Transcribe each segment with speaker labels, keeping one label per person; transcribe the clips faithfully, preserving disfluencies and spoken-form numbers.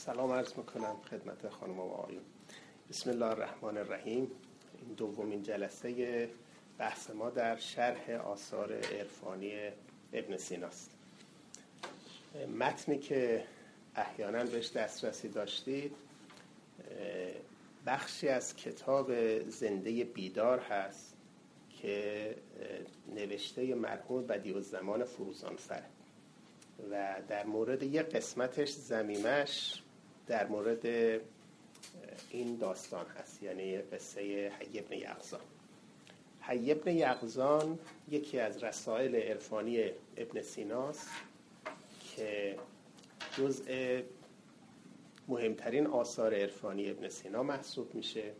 Speaker 1: سلام عرض میکنم خدمت خانم و آقایون. بسم الله الرحمن الرحیم. این دومین جلسه بحث ما در شرح آثار عرفانی ابن سیناست. متنی که احیانا بهش دسترسی داشتید بخشی از کتاب زنده بیدار هست که نوشته مرحوم بدیع‌الزمان فروزانفر و در مورد یک قسمتش ضمیمش در مورد این داستان هست، یعنی قصه حی بن یقظان. حی بن یقظان یکی از رسائل عرفانی ابن سیناست که جزء مهمترین آثار عرفانی ابن سینا محسوب میشه.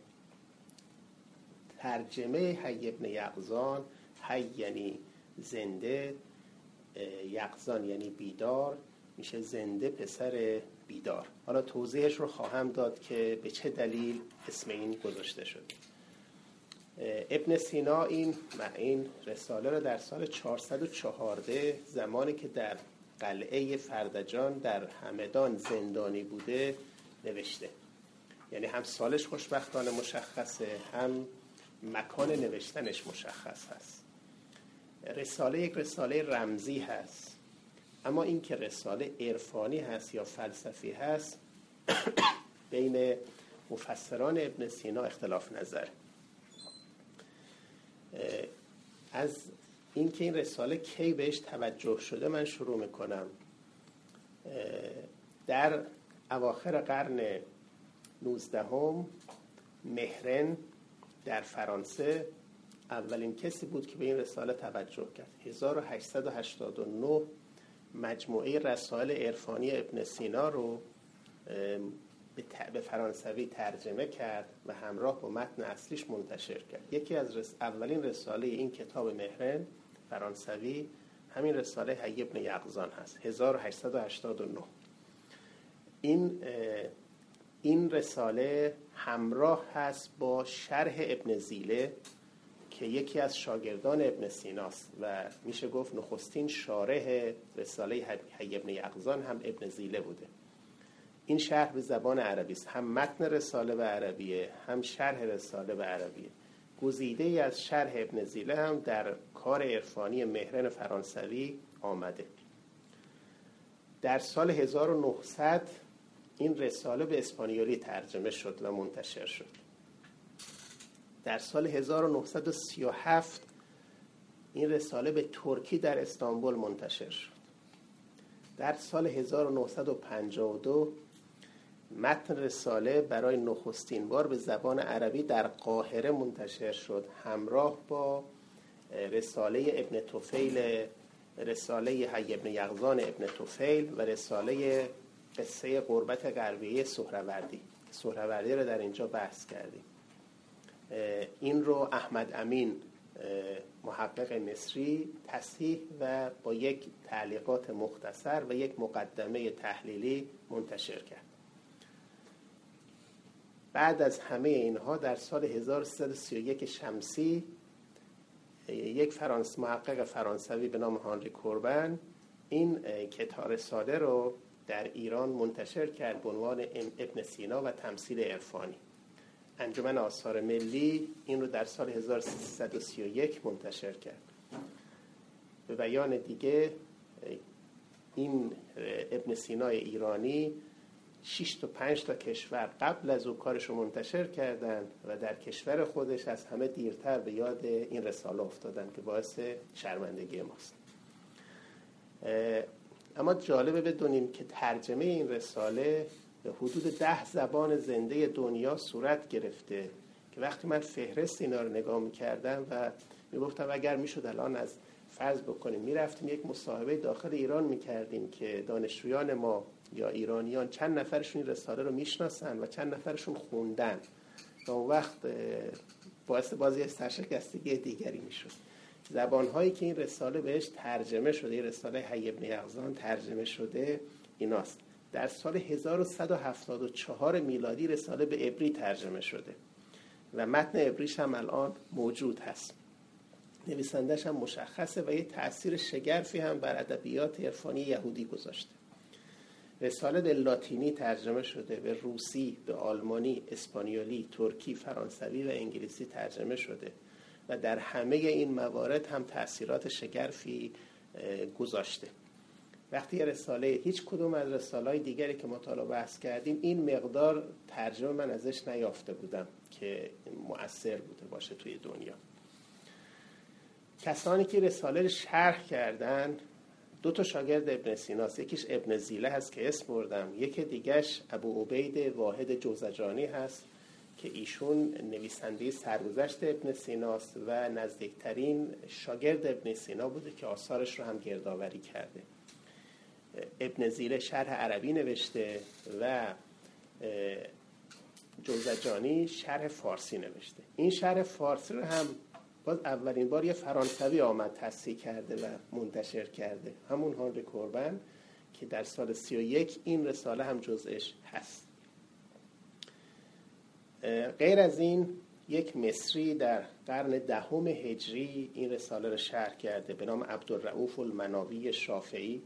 Speaker 1: ترجمه حی بن یقظان، حی یعنی زنده، یقظان یعنی بیدار، میشه زنده پسر بیدار. حالا توضیحش رو خواهم داد که به چه دلیل اسم این گذاشته شد. ابن سینا این این رساله رو در سال چهارصد و چهارده زمانی که در قلعه فردجان در همدان زندانی بوده نوشته. یعنی هم سالش خوشبختانه مشخصه، هم مکان نوشتنش مشخص هست. رساله یک رساله رمزی هست، اما این که رساله عرفانی هست یا فلسفی هست بین مفسران ابن سینا اختلاف نظر. از این که این رساله کی بهش توجه شده من شروع میکنم. در اواخر قرن نوزدهم مهرن در فرانسه اولین کسی بود که به این رساله توجه کرد. هزار و هشتصد و هشتاد و نه مجموعه رسائل عرفانی ابن سینا رو به فرانسوی ترجمه کرد و همراه با متن اصلیش منتشر کرد. یکی از رس... اولین رساله این کتاب مهرن فرانسوی همین رساله حی بن یقظان هست، هزار و هشتصد و هشتاد و نه. این این رساله همراه هست با شرح ابن زیله که یکی از شاگردان ابن سیناست و میشه گفت نخستین شارح رساله حی بن یقظان هم ابن زیله بوده. این شرح به زبان عربی است، هم متن رساله به عربیه، هم شرح رساله به عربیه. گزیده ای از شرح ابن زیله هم در کار عرفانی مهرن فرانسوی آمده. در سال هزار و نهصد این رساله به اسپانیولی ترجمه شد و منتشر شد. در سال هزار و نهصد و سی و هفت این رساله به ترکی در استانبول منتشر شد. در سال هزار و نهصد و پنجاه و دو متن رساله برای نخستین بار به زبان عربی در قاهره منتشر شد، همراه با رساله ابن طفیل، رساله حی بن یقظان ابن طفیل و رساله قصه غربت غربیه سهروردی. سهروردی رو در اینجا بحث کردیم. این رو احمد امین محقق مصری تصحیح و با یک تعلیقات مختصر و یک مقدمه تحلیلی منتشر کرد. بعد از همه اینها در سال هزار و سیصد و سی و یک شمسی یک فرانس محقق فرانسوی به نام هانری کوربن این کتاب رساله رو در ایران منتشر کرد به عنوان ابن سینا و تمثیل عرفانی. انجمن آثار ملی این رو در سال هزار و سیصد و سی و یک منتشر کرد. به بیان دیگه این ابن سینای ایرانی شش تا پنج تا کشور قبل از او کارش رو منتشر کردن و در کشور خودش از همه دیرتر به یاد این رساله افتادن که باعث شرمندگی ماست. اما جالبه بدونیم که ترجمه این رساله به حدود ده زبان زنده دنیا صورت گرفته که وقتی من فهرست اینا رو نگاه میکردم و میگفتم اگر میشد الان از فرض بکنیم میرفتیم یک مصاحبه داخل ایران میکردیم که دانشجویان ما یا ایرانیان چند نفرشون این رساله رو میشناسن و چند نفرشون خوندن و اون وقت باعث بازی سرشکستگی دیگری میشد. زبانهایی که این رساله بهش ترجمه شده، این رساله حی بن یقظان ترجمه شده ایناست. در سال هزار و صد و هفتاد و چهار میلادی رساله به عبری ترجمه شده و متن عبریش هم الان موجود هست. نویسندش هم مشخصه و یه تأثیر شگرفی هم بر ادبیات عرفانی یهودی گذاشته. رساله به لاتینی ترجمه شده، به روسی، به آلمانی، اسپانیولی، ترکی، فرانسوی و انگلیسی ترجمه شده و در همه این موارد هم تأثیرات شگرفی گذاشته. وقتی یه رساله، هیچ کدوم از رساله‌های دیگری که مطالعه بحث کردیم این مقدار ترجمه من ازش نیافته بودم که مؤثر بوده باشه توی دنیا. کسانی که رساله رو شرح کردن دو تا شاگرد ابن سیناست، یکیش ابن زیله هست که اسم بردم، یکی دیگهش ابو عبید واحد جوزجانی هست که ایشون نویسنده سرگذشت ابن سیناست و نزدیکترین شاگرد ابن سینا بوده که آثارش رو هم گردآوری کرده. ابن زیله شرح عربی نوشته و جوزجانی شرح فارسی نوشته. این شرح فارسی رو هم باز اولین بار یه فرانسوی آمد تصحیح کرده و منتشر کرده، همون هانری کوربن که در سال سی و یک این رساله هم جزءش هست. غیر از این یک مصری در قرن دهم هجری این رساله رو شرح کرده به نام عبدالرؤوف المناوی شافعی.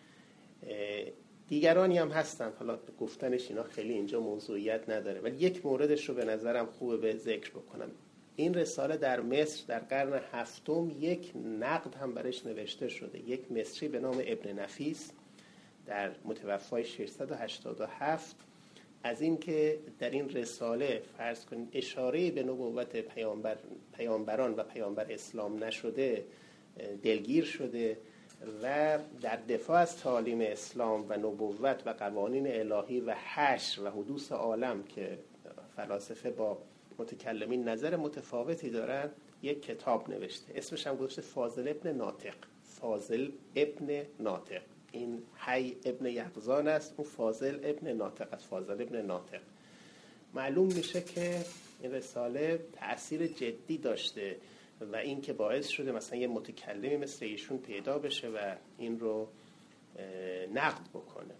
Speaker 1: دیگرانی هم هستن، حالا گفتنش اینا خیلی اینجا موضوعیت نداره، ولی یک موردش رو به نظرم خوبه به ذکر بکنم. این رساله در مصر در قرن هفتم یک نقد هم برش نوشته شده. یک مصری به نام ابن نفیس در متوفای ششصد و هشتاد و هفت از این که در این رساله فرض کنید اشاره به نبوت پیامبر پیامبران و پیامبر اسلام نشده دلگیر شده و در دفاع از تعالیم اسلام و نبوت و قوانین الهی و حشر و حدوث عالم که فلاسفه با متکلمین نظر متفاوتی دارن یک کتاب نوشته. اسمش هم گذاشته فاضل ابن ناطق. فاضل ابن ناطق، این حی ابن یقظان است، اون فاضل ابن ناطق است. فاضل ابن ناطق معلوم میشه که این رساله تأثیر جدی داشته و این که باعث شده مثلا یه متکلمی مثل ایشون پیدا بشه و این رو نقد بکنه.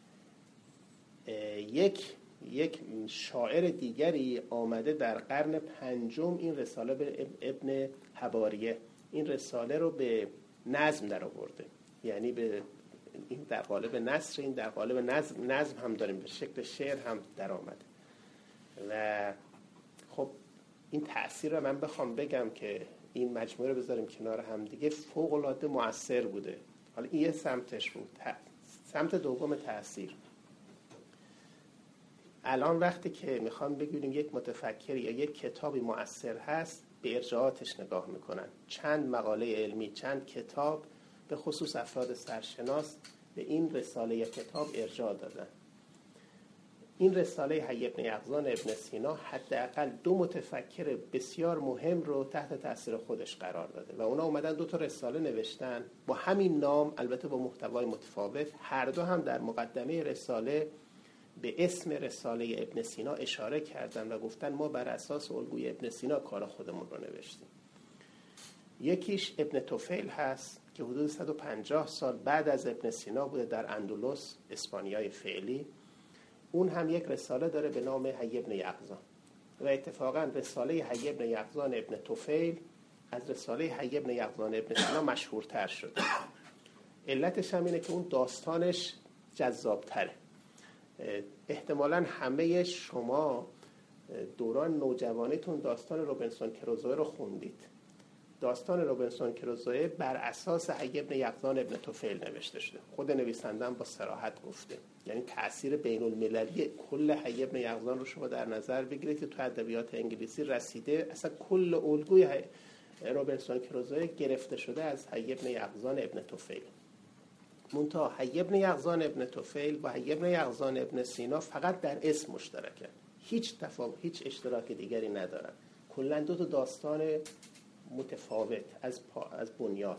Speaker 1: یک یک شاعر دیگری آمده در قرن پنجم این رساله به ابن حباریه این رساله رو به نظم در آورده، یعنی به این در قالب نثر، این در قالب نظم نظم هم داریم، به شکل شعر هم در آمده. و خب این تأثیر رو من بخوام بگم که این مجموعه رو بذاریم کنار هم دیگه فوق العاده مؤثر بوده. حالا این یه سمتش بود. سمت دوم تأثیر، الان وقتی که میخوام بگیم یک متفکر یا یک کتابی مؤثر هست به ارجاعاتش نگاه میکنن. چند مقاله علمی، چند کتاب به خصوص افراد سرشناس به این رساله یا کتاب ارجاع دادن. این رساله حی ابن یقظان ابن سینا حداقل دو متفکر بسیار مهم رو تحت تاثیر خودش قرار داده و اونا اومدن دو تا رساله نوشتن با همین نام، البته با محتوای متفاوت. هر دو هم در مقدمه رساله به اسم رساله ابن سینا اشاره کردن و گفتن ما بر اساس الگوی ابن سینا کار خودمون رو نوشتیم. یکیش ابن طفیل هست که حدود صد و پنجاه سال بعد از ابن سینا بوده در اندلس، اسپانیای فعلی. اون هم یک رساله داره به نام حی ابن یقظان و اتفاقا رساله حی ابن یقظان ابن طفیل از رساله حی ابن یقظان ابن سینا مشهورتر شده. علتش هم اینه که اون داستانش جذابتره. احتمالاً همه شما دوران نوجوانیتون داستان روبینسون کروزوئه رو خوندید. داستان روبینسون کروزوئه بر اساس حی ابن یقظان ابن طفیل نوشته شده. خود نویسنده هم با صراحت گفته، یعنی تأثیر بین المللی کل حی ابن یقظان رو شما در نظر بگیرید که تو ادبیات انگلیسی رسیده. اصلا کل الگوی روبینسون کروزوئه گرفته شده از حی ابن یقظان ابن طفیل. منتها حی ابن یقظان ابن طفیل و حی ابن یقظان ابن سینا فقط در اسم مشترکه، هیچ تفاوت، هیچ اشتراک دیگری ندارن. کلا دو تا داستان متفاوت از از بنیاد.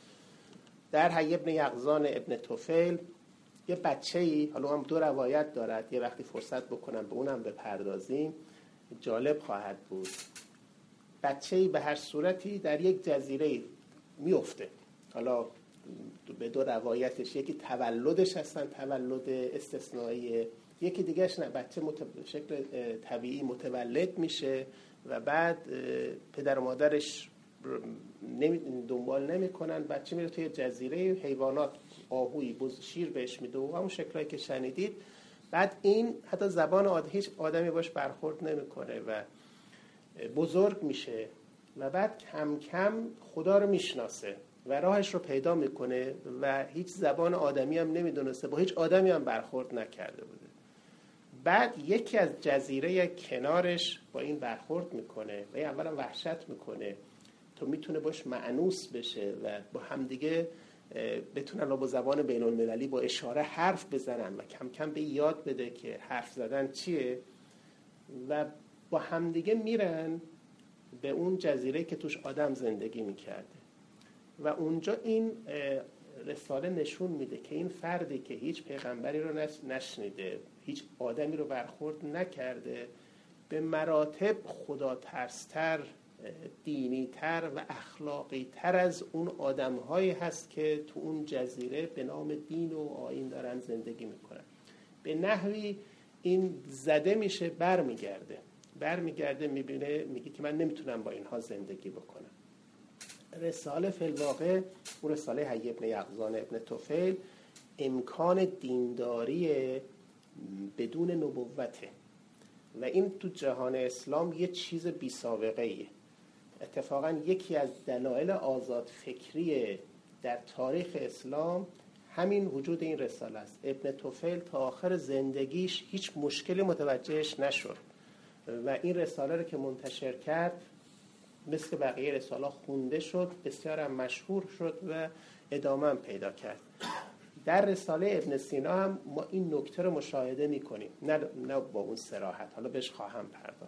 Speaker 1: در حی ابن یقظان ابن طفیل یه بچه‌ای، حالا هم دو روایت دارد، یه وقتی فرصت بکنم به اونم بپردازیم جالب خواهد بود. بچه‌ای به هر صورتی در یک جزیره میفته. حالا به دو روایتش، یکی تولدش هستن، تولد استثنایی، یکی دیگهش نه، بچه مت... شکل طبیعی متولد میشه و بعد پدر و مادرش نمی... دنبال نمی کنن، بچه میره توی جزیره، حیوانات آهوی بز شیر بهش میده و همون شکلایی که شنیدید. بعد این حتی زبان عادی هیچ آدمی باش برخورد نمیکنه و بزرگ میشه و بعد کم کم خدا رو میشناسه و راهش رو پیدا میکنه و هیچ زبان آدمی هم نمیدونسته، با هیچ آدمی هم برخورد نکرده بوده. بعد یکی از جزیره کنارش با این برخورد میکنه و اولا وحشت میکنه تو میتونه باش مأنوس بشه و با همدیگه بتونن با زبان بین المللی با اشاره حرف بزنن و کم کم به یاد بده که حرف زدن چیه و با همدیگه میرن به اون جزیره که توش آدم زندگی میکرده و اونجا این رساله نشون میده که این فردی که هیچ پیغمبری رو نشنیده، هیچ آدمی رو برخورد نکرده، به مراتب خدا ترستر، دینی تر و اخلاقی تر از اون آدم هایی هست که تو اون جزیره به نام دین و آیین دارن زندگی میکنن. به نحوی این زده میشه، برمیگرده برمیگرده میبینه میگه که من نمیتونم با اینها زندگی بکنم. رساله فی الواقع اون رساله حی ابن یقظان ابن طفیل امکان دینداری بدون نبوته و این تو جهان اسلام یه چیز بی سابقه ایه. اتفاقا یکی از دلایل آزاد فکری در تاریخ اسلام همین وجود این رساله است. ابن طفیل تا آخر زندگیش هیچ مشکلی متوجهش نشد و این رساله رو که منتشر کرد مثل بقیه رساله خونده شد، بسیار هم مشهور شد و ادامه هم پیدا کرد. در رساله ابن سینا هم ما این نکته رو مشاهده می‌کنیم، نه نه با اون صراحت، حالا بهش خواهم پرداخت.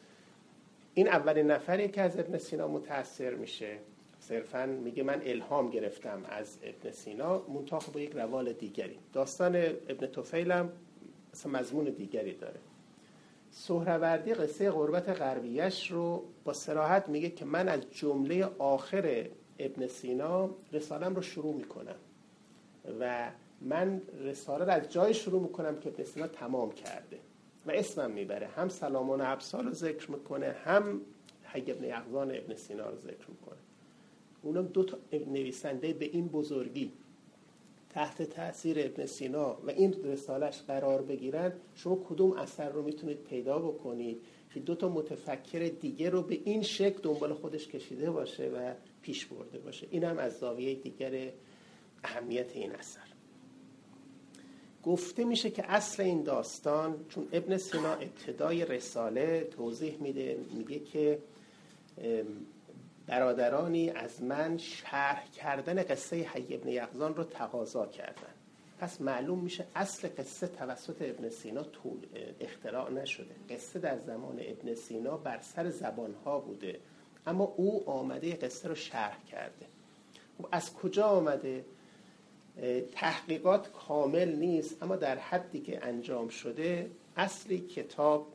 Speaker 1: این اولین نفری که از ابن سینا متأثر میشه، صرفاً میگه من الهام گرفتم از ابن سینا، منتها با یک روال دیگری. داستان ابن طفیل هم اصلا مضمون دیگری داره. سهروردی قصه غربت غربیش رو با صراحت میگه که من از جمله آخر ابن سینا رسالم رو شروع میکنم و من رساله رو از جای شروع میکنم که ابن سینا تمام کرده و اسمم میبره، هم سلامان ابصا رو ذکر میکنه، هم حی ابن یقظان ابن سینا رو ذکر میکنه. اونم دو تا نویسنده به این بزرگی تحت تأثیر ابن سینا و این رسالش قرار بگیرن، شما کدوم اثر رو میتونید پیدا بکنید که دو تا متفکر دیگه رو به این شکل دنبال خودش کشیده باشه و پیش برده باشه؟ این هم از زاویه دیگر اهمیت این اثر. گفته میشه که اصل این داستان، چون ابن سینا ابتدای رساله توضیح میده، میگه که برادرانی از من شرح کردن قصه حی ابن یقظان رو تقاضا کردن. پس معلوم میشه اصل قصه توسط ابن سینا اختراع نشده. قصه در زمان ابن سینا بر سر زبانها بوده، اما او آمده قصه رو شرح کرده. خب از کجا آمده؟ تحقیقات کامل نیست، اما در حدی که انجام شده اصلی کتاب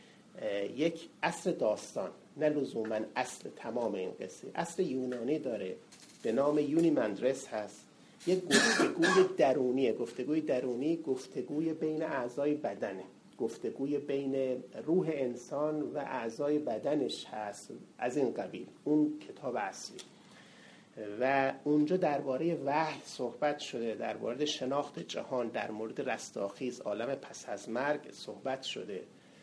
Speaker 1: یک اصل داستان، نه لزوما اصل تمام این قصه، اصل یونانی داره به نام یونی مندرس هست. یک گفتگوی درونیه، گفتگوی درونی گفتگوی بین اعضای بدنه، گفتگوی بین روح انسان و اعضای بدنش هست، از این قبیل اون کتاب اصلی. و اونجا درباره وحی صحبت شده، درباره شناخت جهان، در مورد رستاخیز، عالم پس از مرگ صحبت شده.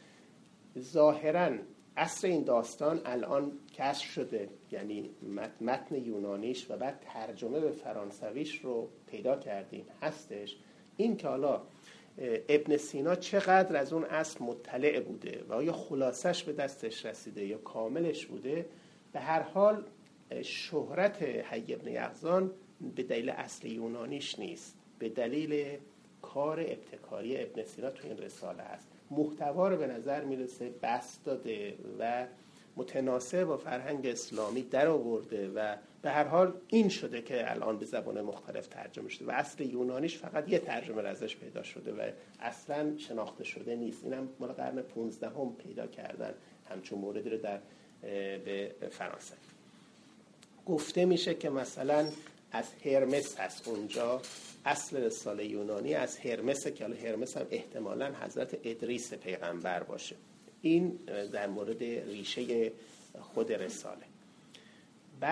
Speaker 1: ظاهراً اصل این داستان الان کشف شده، یعنی متن یونانیش و بعد ترجمه به فرانسویش رو پیدا کردیم، هستش. این که حالا ابن سینا چقدر از اون اصل مطلع بوده و آیا خلاصش به دستش رسیده یا کاملش بوده، به هر حال شهرت حی ابن یقظان به دلیل اصل یونانیش نیست، به دلیل کار ابتکاری ابن سینا تو این رساله است. محتوا رو به نظر میرسه بسط داده و متناسب با فرهنگ اسلامی در آورده و به هر حال این شده که الان به زبان مختلف ترجمه شده و اصل یونانیش فقط یه ترجمه ازش پیدا شده و اصلا شناخته شده نیست. اینم مال قرن پانزدهم پیدا کردن همچون موردی رو در به فرانسه. گفته میشه که مثلا از هرمس هست اونجا، اصل رساله یونانی از هرمسه که حالا هرمس هم احتمالاً حضرت ادریس پیغمبر باشه. این در مورد ریشه خود رساله. بعد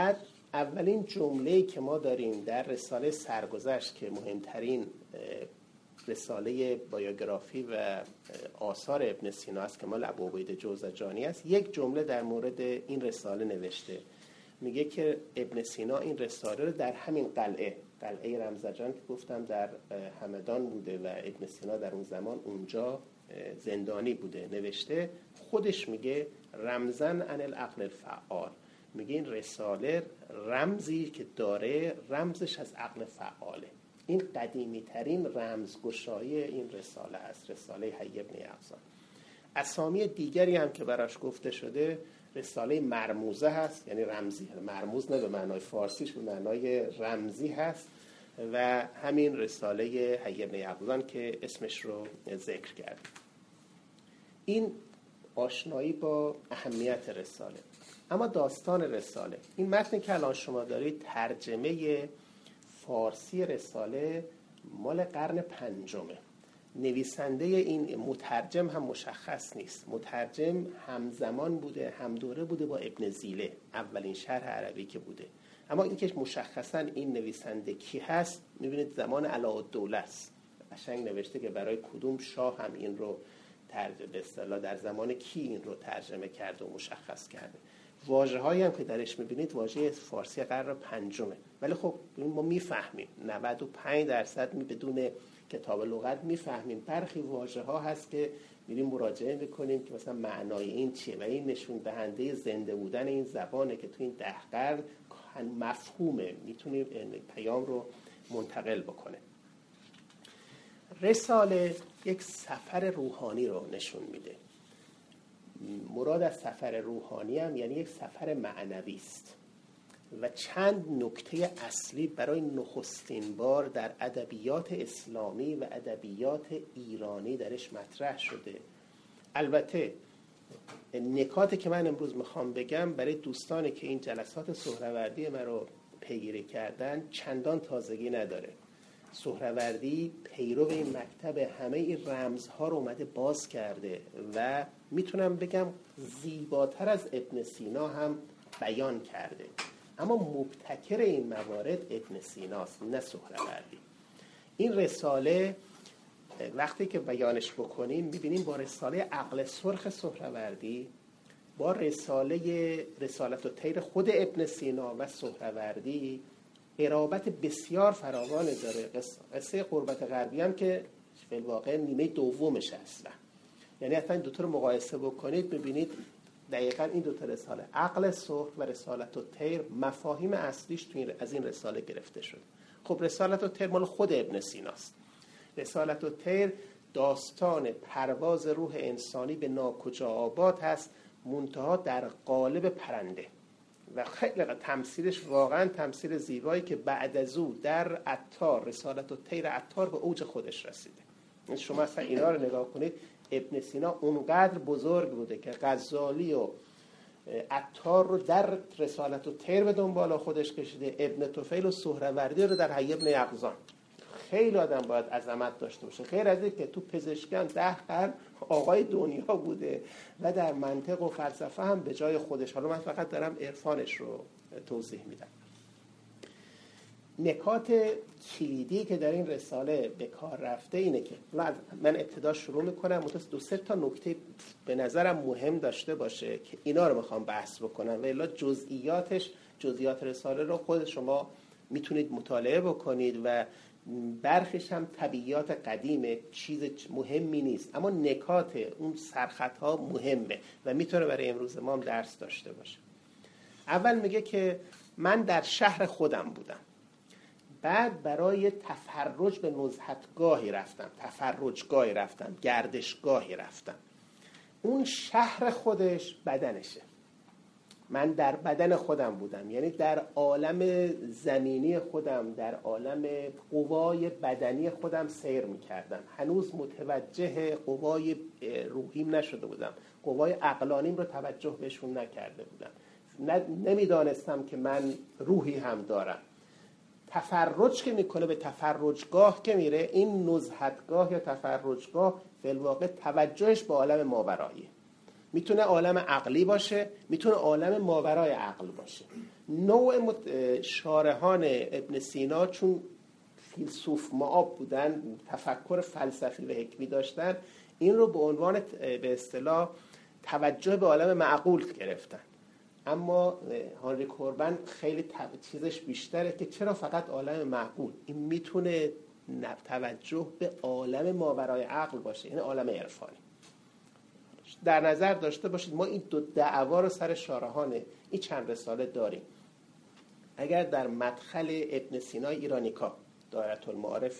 Speaker 1: اولین جمله‌ای که ما داریم در رساله سرگذشت که مهمترین رساله بایوگرافی و آثار ابن سینا است که مال ابوعبیده جوزجانی است، یک جمله در مورد این رساله نوشته. میگه که ابن سینا این رساله رو در همین قلعه قلعه رمزجان که گفتم در همدان بوده و ابن سینا در اون زمان اونجا زندانی بوده نوشته. خودش میگه رمزن عن العقل الفعال، میگه این رساله رمزی که داره رمزش از عقل فعاله. این قدیمی ترین رمزگشایی این رساله هست، رساله حی ابن یقظان. اسامی دیگری هم که براش گفته شده رساله مرموزه هست، یعنی رمزی، مرموز نه به معنای فارسیش، به معنای رمزی هست، و همین رساله حی ابن یقظان که اسمش رو ذکر کرد. این آشنایی با اهمیت رساله. اما داستان رساله، این متنی که الان شما دارید ترجمه فارسی رساله مال قرن پنجمه. نویسنده این مترجم هم مشخص نیست. مترجم همزمان بوده، هم دوره بوده با ابن زیله، اولین شرح عربی که بوده. اما این که مشخصا این نویسنده کی هست، میبینید زمان علاءالدوله است. قشنگ نوشته که برای کدوم شاه هم این رو ترجمه، به اصطلاح در زمان کی این رو ترجمه کرده و مشخص کرده. واژه هایی هم که درش میبینید واژه فارسی قرن پنجمه، ولی خب ما میفهمیم نود و پنج درصد می بدون کتاب لغت میفهمیم. برخی واژه ها هست که میریم مراجعه میکنیم که مثلا معنای این چیه، و این نشون دهنده زنده بودن این زبانه که تو این ده قرن مفهومه، میتونیم پیام رو منتقل بکنه. رساله یک سفر روحانی رو نشون میده. مراد از سفر روحانی هم یعنی یک سفر معنوی است و چند نکته اصلی برای نخستین بار در ادبیات اسلامی و ادبیات ایرانی درش مطرح شده. البته نکاتی که من امروز میخوام بگم برای دوستانی که این جلسات سهروردی من رو پیگیری کردن چندان تازگی نداره. سهروردی پیرو این مکتب همه این رمزها رو اومده باز کرده و میتونم بگم زیباتر از ابن سینا هم بیان کرده، اما مبتکر این موارد ابن سیناست نه سهروردی. این رساله وقتی که بیانش بکنیم میبینیم با رساله عقل سرخ سهروردی، با رساله رسالت الطیر خود ابن سینا و سهروردی قرابت بسیار فراوانی داره. قصه غربت غربی هم که فی الواقع نیمه دومش اصلا، یعنی اصلا این دوتا رو مقایسه بکنید ببینید دقیقاً این دوتا رساله عقل سرخ و رسالت الطیر مفاهیم اصلیش تو این از این رساله گرفته شده. خب رسالت الطیر مال خود ابن سیناست. رسالت الطیر داستان پرواز روح انسانی به ناکجا آباد هست، منتها در قالب پرنده، و خیلی تمثیلش واقعا تمثیل زیبایی که بعد از او در عطار، رسالت الطیر عطار به اوج خودش رسیده. شما اصلا اینا رو نگاه کنید، ابن سینا اونقدر بزرگ بوده که غزالی و عطار رو در رسالت الطیر به دنبال خودش کشیده، ابن طفیل و سهروردی رو در حی ابن یقظان. خیلی آدم باید عظمت داشته باشه، غیر از این که تو پزشکان ده قرن آقای دنیا بوده و در منطق و فلسفه هم به جای خودش. حالا من فقط دارم عرفانش رو توضیح میدم. نکات کلیدی که در این رساله به کار رفته اینه که من ابتدا شروع میکنم متأسف دو سه تا نکته به نظرم مهم داشته باشه که اینا رو میخوام بحث بکنم، و الا جزئیاتش جزئیات رساله رو خود شما میتونید مطالعه بکنید و برخیش هم طبیعیات قدیمه، چیز مهمی نیست، اما نکات اون سرخط ها مهمه و میتونه برای امروز ما هم درس داشته باشه. اول میگه که من در شهر خودم بودم، بعد برای تفرج به نزهتگاهی رفتم، تفرجگاهی رفتم، گردشگاهی رفتم. اون شهر خودش بدنشه. من در بدن خودم بودم، یعنی در عالم زمینی خودم، در عالم قوای بدنی خودم سیر میکردم. هنوز متوجه قوای روحیم نشده بودم، قوای عقلانیم رو توجه بهشون نکرده بودم، نمیدانستم که من روحی هم دارم. تفرج که میکنه به تفرجگاه که میره، این نزهتگاه یا تفرجگاه فی الواقع توجهش به عالم ماورایی. میتونه عالم عقلی باشه، میتونه عالم ماورای عقل باشه. نوع شارحان ابن سینا چون فیلسوف معاب بودن، تفکر فلسفی و حکمی داشتن، این رو به عنوان به اصطلاح توجه به عالم معقول گرفتن. اما هانری کوربن خیلی چیزش بیشتره که چرا فقط عالم معقول؟ این میتونه توجه به عالم ماورای عقل باشه، این عالم عرفانی. در نظر داشته باشید ما این دو دعوا رو سر شارحان این چند رساله داریم. اگر در مدخل ابن سینا ایرانیکا، دایره المعارف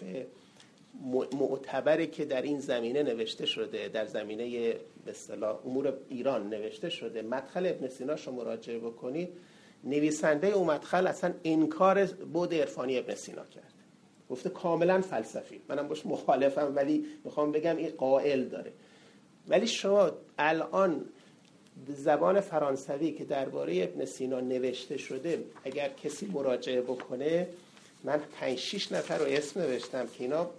Speaker 1: معتبری که در این زمینه نوشته شده، در زمینه به اصطلاح امور ایران نوشته شده، مدخل ابن سیناش رو مراجعه بکنید، نویسنده اون مدخل اصلا انکار بعد عرفانی ابن سینا کرده، گفته کاملا فلسفی. منم باش مخالفم، ولی میخوام بگم این قائل داره. ولی شما الان زبان فرانسوی که درباره ابن سینا نوشته شده اگر کسی مراجعه بکنه، من پنج شش نفر رو اسم نوشتم که اینا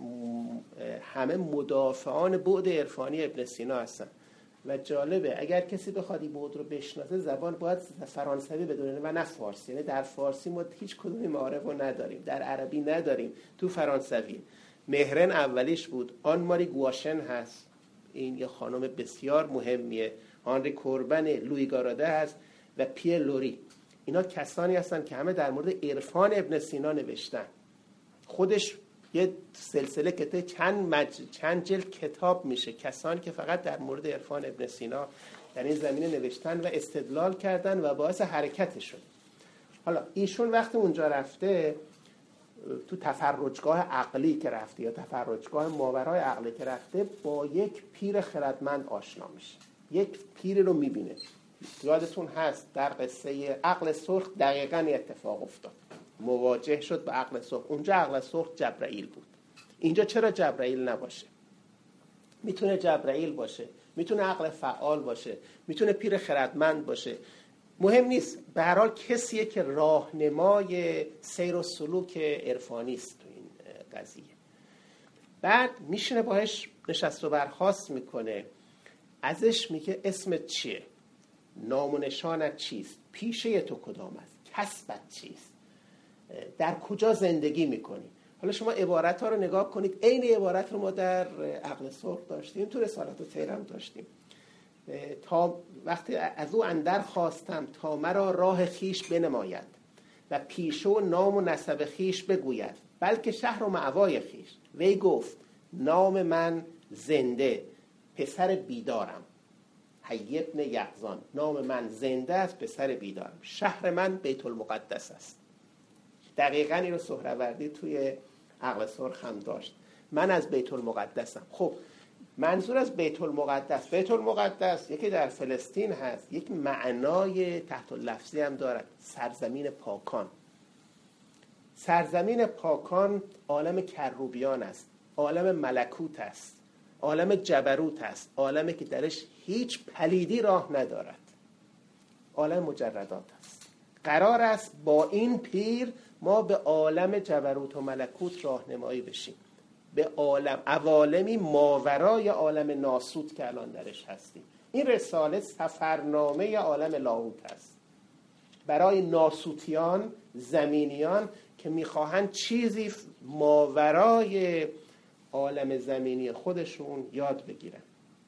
Speaker 1: همه مدافعان بعد عرفانی ابن سینا هستن و جالبه اگر کسی بخواد این بعد رو بشناسه زبان باید فرانسوی بدونه و نه فارسی. یعنی در فارسی ما هیچ کدوم معارف رو نداریم، در عربی نداریم، تو فرانسوی. مهرن اولیش بود، آن ماری گواشن هست، این یه خانم بسیار مهمیه، هانری کوربن، لوی گاراده هست و پیر لوری. اینا کسانی هستن که همه در مورد عرفان ابن سینا نوشتن. خودش یه سلسله کتاب چند مج... چند جلد کتاب میشه، کسانی که فقط در مورد عرفان ابن سینا در این زمینه نوشتن و استدلال کردن و باعث حرکت شد. حالا ایشون وقتی اونجا رفته، تو تفرجگاه عقلی که رفته یا تفرجگاه ماورای عقلی که رفته، با یک پیر خردمند آشنا میشه، یک پیر رو میبینه. یادتون هست در قصه عقل سرخ دقیقاً اتفاق افتاد، مواجه شد با عقل سرخ. اونجا عقل سرخ جبرائیل بود، اینجا چرا جبرائیل نباشه؟ میتونه جبرائیل باشه، میتونه عقل فعال باشه، میتونه پیر خردمند باشه، مهم نیست. به هر حال کسیه که راهنمای سیر و سلوک عرفانی است تو این قضیه. بعد میشینه باهاش نشست و برخاست میکنه، ازش میگه اسمت چیه؟ نام و نشانت چیست؟ پیشه تو کدام است؟ کسبت چیست؟ در کجا زندگی میکنی؟ حالا شما عبارت ها رو نگاه کنید، عین عبارت رو ما در عقل سرخ داشتیم، تو رسالت الطیر هم داشتیم. تا وقتی از او اندر خواستم تا مرا راه خیش بنماید و پیشه و نام و نسب خیش بگوید، بلکه شهر و معوای خیش. وی گفت نام من زنده، پسر بیدارم. حی ابن یقظان، نام من زنده است، پسر بیدارم. شهر من بیت المقدس است. دقیقاً این رو سهروردی توی عقل سرخ هم داشت، من از بیت المقدسم. خب منظور از بیت المقدس، بیت المقدس یکی در فلسطین هست، یک معنای تحت لفظی هم دارد، سرزمین پاکان. سرزمین پاکان عالم کروبیان است، عالم ملکوت است، عالم جبروت است، عالمی که درش هیچ پلیدی راه ندارد، عالم مجردات است. قرار است با این پیر ما به عالم جبروت و ملکوت راهنمایی بشیم، به عالم عوالمی ماورای عالم ناسوت که الان درش هستیم. این رساله سفرنامه عالم لاهوت است برای ناسوتیان، زمینیان که میخواهند چیزی ماورای عالم زمینی خودشون یاد بگیرن.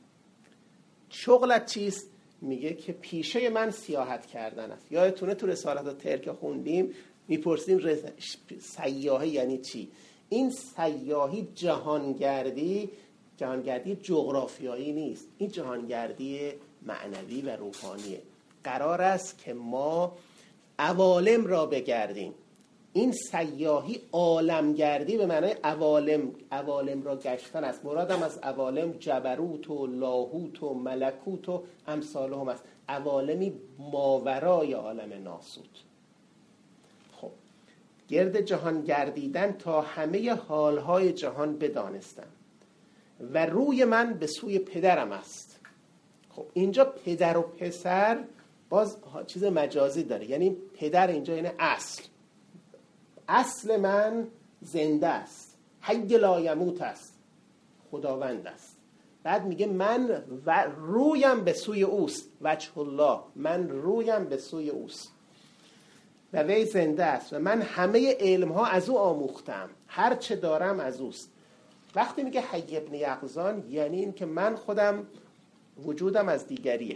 Speaker 1: شغلت چیست؟ میگه که پیشه من سیاحت کردن است. یادتونه تو رسالت الطیر که خوندیم میپرسیم رز... سیاحی یعنی چی؟ این سیاحی جهانگردی، جهانگردی جغرافیایی نیست، این جهانگردی معنوی و روحانیه. قرار است که ما عوالم را بگردیم. این سیاحی عالمگردی به معنای عوالم، عوالم را گشتن است. مرادم از عوالم جبروت و لاهوت و ملکوت و امثال هم است، عوالمی ماورای عالم ناسوت. خب گرد جهان گردیدن تا همه حالهای جهان بدانستم و روی من به سوی پدرم است. خب اینجا پدر و پسر باز چیز مجازی داره، یعنی پدر اینجا یعنی اصل. اصل من زنده است، حی لا یموت است، خداوند است. بعد میگه من و رویم به سوی اوست، وجه الله، من رویم به سوی اوست و وی زنده است و من همه علم ها از او آموختم، هر چه دارم از اوست. وقتی میگه حی ابن یقظان یعنی این که من خودم وجودم از دیگریه.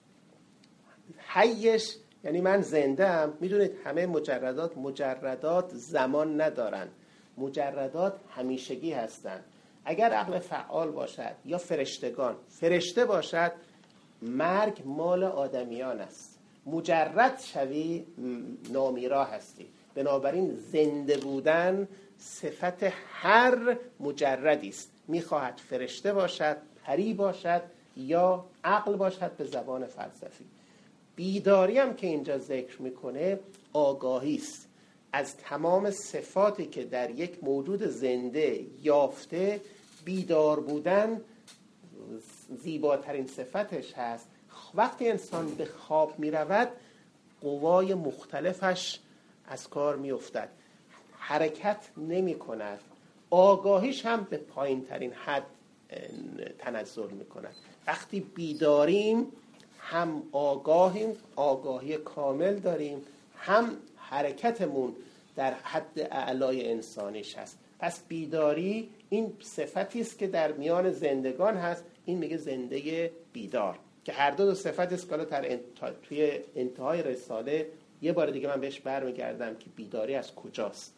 Speaker 1: حیش یعنی من زنده ام. میدونید همه مجردات مجردات زمان ندارن، مجردات همیشگی هستن. اگر عقل فعال باشد یا فرشتگان فرشته باشد، مرگ مال آدمیان است. مجرد شوی نامیرا هستی. بنابراین زنده بودن صفت هر مجردی است، میخواهد فرشته باشد، پری باشد یا عقل باشد به زبان فلسفی. بیداری هم که اینجا ذکر میکنه آگاهی است از تمام صفاتی که در یک موجود زنده یافته. بیدار بودن زیباترین صفتش هست. وقتی انسان به خواب می رود قوای مختلفش از کار می افتد، حرکت نمی کند، آگاهیش هم به پایین ترین حد تنزل می کند. وقتی بیداریم هم آگاهیم، آگاهی کامل داریم، هم حرکتمون در حد اعلای انسانیش هست. پس بیداری این صفتی است که در میان زندگان هست. این میگه زنده بیدار، که هر دو دو صفت است که در توی انتهای رساله یه بار دیگه من بهش برمیگردم که بیداری از کجاست.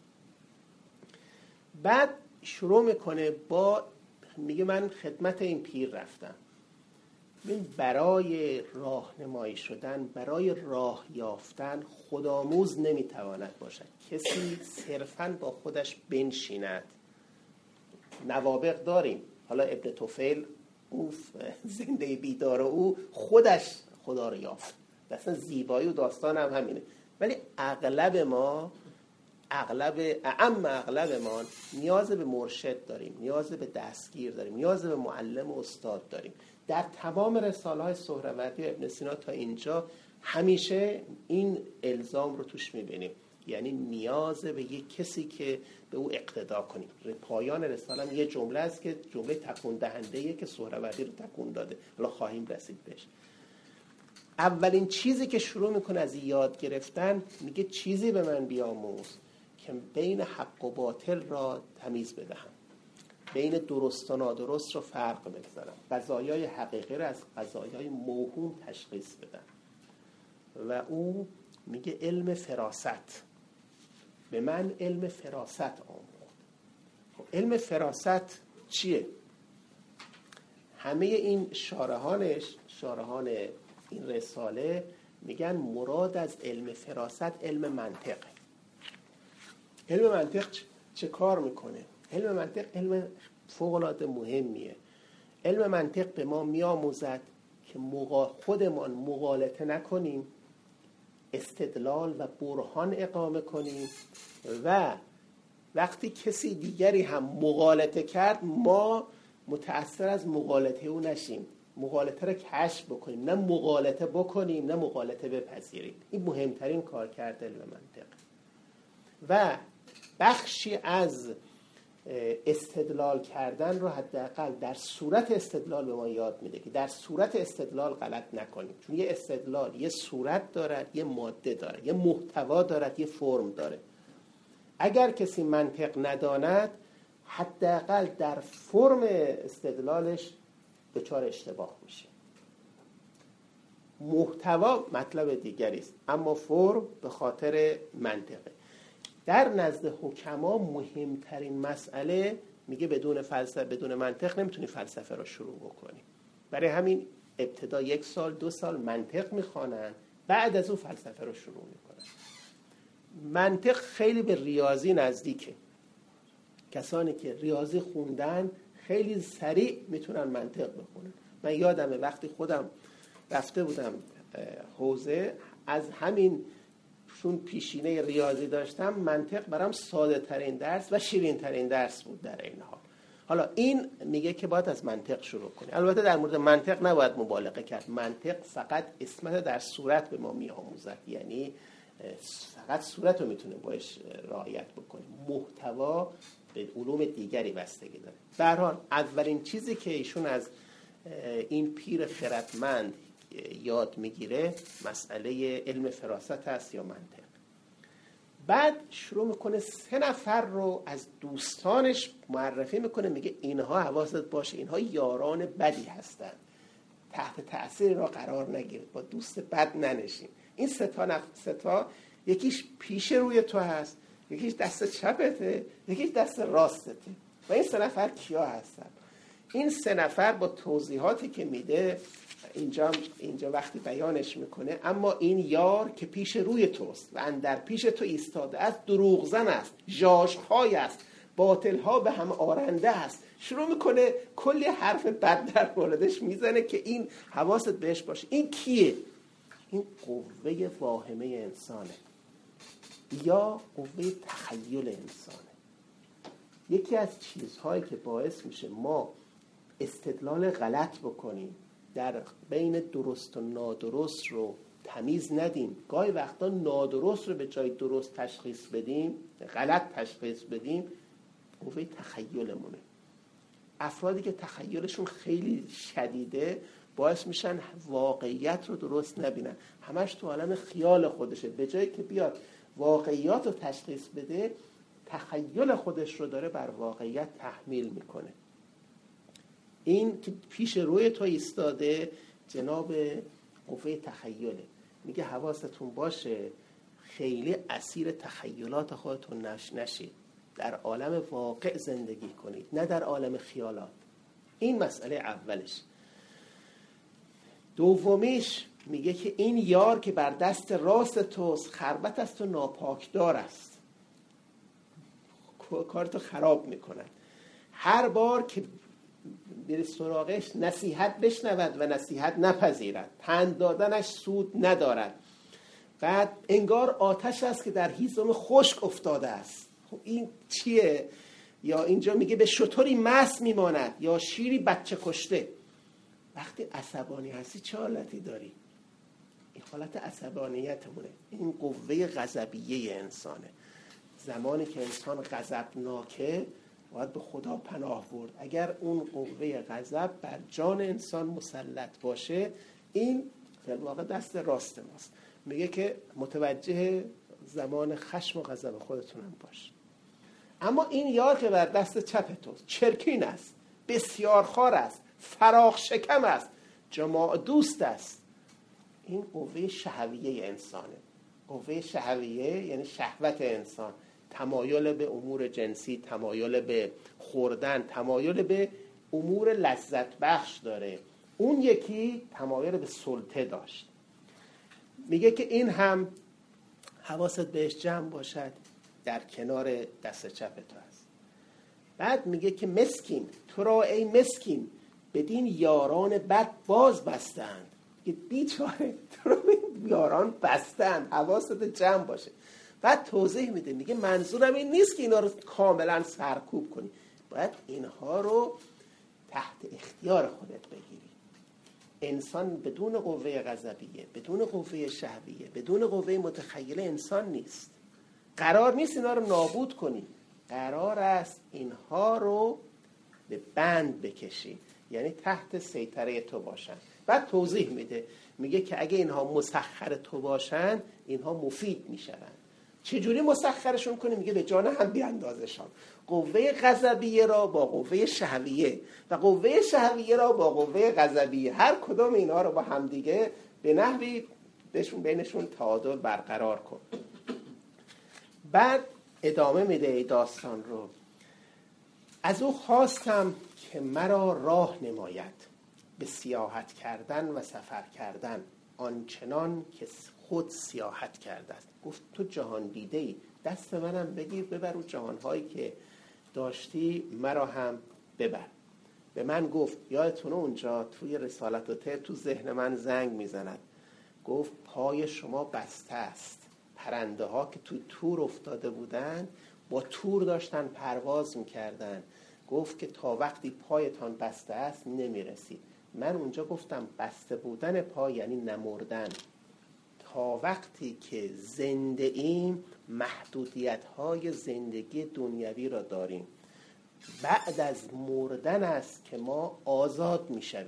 Speaker 1: بعد شروع میکنه با میگه من خدمت این پیر رفتم. برای راهنمایی شدن، برای راه یافتن خودآموز نمیتواند باشد. کسی صرفاً با خودش بنشیند. نوابغ داریم، حالا ابن طفیل او زنده بیدار او خودش خدا رو یافت، اصلا زیبایی و داستان هم همینه. ولی اغلب ما اغلب اعم اغلب ما نیاز به مرشد داریم، نیاز به دستگیر داریم، نیاز به معلم و استاد داریم. در تمام رساله‌های سهروردی و ابن سینا تا اینجا همیشه این الزام رو توش می‌بینیم، یعنی نیاز به یک کسی که به او اقتدا کنیم. پایان رساله هم یه جمله است که جمله تکون دهنده‌ایه که سهروردی رو تکون داده. حالا خواهیم رسید بهش. اولین چیزی که شروع میکنه از یاد گرفتن، میگه چیزی به من بیاموز که بین حق و باطل را تمیز بدهم، بین درست و نادرست رو فرق بگذارم، قضایای حقیقی رو از قضایای موهوم تشخیص بدم. و او میگه علم فراست، به من علم فراست آموخت. علم فراست چیه؟ همه این شارحانش، شارحان این رساله میگن مراد از علم فراست علم منطق. علم منطق چه کار میکنه؟ علم منطق علم فوق‌العاده مهمیه. علم منطق به ما میآموزد که خودمان مغالطه نکنیم، استدلال و برهان اقامه کنیم و وقتی کسی دیگری هم مغالطه کرد ما متأثر از مغالطه او نشیم، مغالطه را کشف بکنیم، نه مغالطه بکنیم نه مغالطه بپذیریم. این مهمترین کار کرده علم منطق. و بخشی از استدلال کردن رو حداقل در صورت استدلال به ما یاد میده که در صورت استدلال غلط نکنیم، چون یه استدلال یه صورت دارد، یه ماده داره، یه محتوا دارد، یه فرم داره. اگر کسی منطق نداند حداقل در فرم استدلالش دچار اشتباه میشه. محتوا مطلب دیگری است، اما فرم به خاطر منطقه. در نزد حکما مهمترین مسئله میگه بدون فلسفه، بدون منطق نمیتونی فلسفه رو شروع بکنی. برای همین ابتدا یک سال دو سال منطق میخوانن، بعد از اون فلسفه رو شروع میکنن. منطق خیلی به ریاضی نزدیکه. کسانی که ریاضی خوندن خیلی سریع میتونن منطق بخونن. من یادمه وقتی خودم رفته بودم حوزه، از همین چون پیشینه ریاضی داشتم، منطق برام ساده ترین درس و شیرین ترین درس بود در این حال. حالا این میگه که باید از منطق شروع کنی. البته در مورد منطق نباید مبالغه کرد. منطق فقط اسمت در صورت به ما میآموزد، یعنی فقط صورت رو میتونه باش رعایت بکنی. محتوا به علوم دیگری بستگی داره. به هر حال اولین چیزی که ایشون از این پیر خردمند یاد میگیره مسئله علم فراست است یا منطق. بعد شروع میکنه سه نفر رو از دوستانش معرفی میکنه، میگه اینها حواست باشه اینها یاران بدی هستن، تحت تأثیر را قرار نگیر، با دوست بد ننشین. این سه تا نف... سه تا یکیش پیش روی تو هست، یکیش دست چپته، یکیش دست راستته. و این سه نفر کیا هستن؟ این سه نفر با توضیحاتی که میده اینجا اینجا وقتی بیانش میکنه، اما این یار که پیش روی توست و اندر پیش تو ایستاده است دروغزن است، ژاژخای است، باطلها به هم آرنده است. شروع میکنه کلی حرف بد در موردش میزنه که این حواست بهش باشه. این کیه؟ این قوه واهمه انسانه یا قوه تخیل انسانه. یکی از چیزهایی که باعث میشه ما استدلال غلط بکنیم، در بین درست و نادرست رو تمیز ندیم، گاهی وقتا نادرست رو به جای درست تشخیص بدیم، غلط تشخیص بدیم، قوه تخیلمونه. افرادی که تخیلشون خیلی شدیده باعث میشن واقعیت رو درست نبینن، همش تو عالم خیال خودشه. به جایی که بیاد واقعیات رو تشخیص بده، تخیل خودش رو داره بر واقعیت تحمیل میکنه. این که پیش روی تو ایستاده جناب قوه تخیله. میگه حواستون باشه خیلی اسیر تخیلات خودتون نش نشید، در عالم واقع زندگی کنید نه در عالم خیالات. این مسئله اولش. دومیش میگه که این یار که بر دست راست توست خربت است و ناپاکدار است، کارتو خراب میکنن. هر بار که بری سراغش نصیحت بشنود و نصیحت نپذیرد، پند دادنش سود ندارد. بعد انگار آتش است که در هیزم خشک افتاده است. خب این چیه؟ یا اینجا میگه به شتری مست میماند یا شیری بچه کشته. وقتی عصبانی هستی چه حالتی داری؟ این حالت عصبانیتمونه. این قوه غضبیه انسانه. زمانی که انسان غضبناکه باید به خدا پناه برد. اگر اون قوه غضب بر جان انسان مسلط باشه، این در واقع دست راست ماست. میگه که متوجه زمان خشم و غضب خودتونم باش. اما این یار که بر دست چپ توست چرکین است، بسیار خار است، فراخ شکم است، جماع دوست است. این قوه شهویه انسانه. قوه شهویه یعنی شهوت انسان، تمایل به امور جنسی، تمایل به خوردن، تمایل به امور لذت بخش داره. اون یکی تمایل به سلطه داشت. میگه که این هم حواست بهش جمع باشد، در کنار دست چپ تو هست. بعد میگه که مسکین، تو را ای مسکین بدین یاران بد باز بستند. که بیچاره تو را این یاران بستند، حواست جمع باشه. بعد توضیح میده، میگه منظورم این نیست که اینا رو کاملا سرکوب کنی، باید اینها رو تحت اختیار خودت بگیری. انسان بدون قوه غضبیه، بدون قوه شهویه، بدون قوه متخیله انسان نیست. قرار نیست اینا رو نابود کنی، قرار است اینها رو به بند بکشی، یعنی تحت سیطره تو باشن. بعد توضیح میده، میگه که اگه اینها مسخر تو باشن اینها مفید میشن. چجوری مسخرشون کنی؟ میگه به جان هم بیاندازشان. قوه غضبیه را با قوه شهویه و قوه شهویه را با قوه غضبیه، هر کدام اینا رو با هم دیگه به نحوی بهشون بینشون تعادل برقرار کن. بعد ادامه میده داستان رو. از او خواستم که مرا راه نماید به سیاحت کردن و سفر کردن آنچنان که خود سیاحت کرده است. گفت تو جهان دیده ای، دست منم بگیر ببر و جهانهایی که داشتی مرا هم ببر. به من گفت، یادتونه اونجا توی رسالت و تر تو ذهن من زنگ میزند، گفت پای شما بسته است. پرنده ها که تو تور افتاده بودن با تور داشتن پرواز میکردن. گفت که تا وقتی پایتان بسته است نمیرسید. من اونجا گفتم بسته بودن پای یعنی نمردن. تا وقتی که زنده ایم محدودیت های زندگی دنیوی را داریم. بعد از مردن است که ما آزاد میشویم.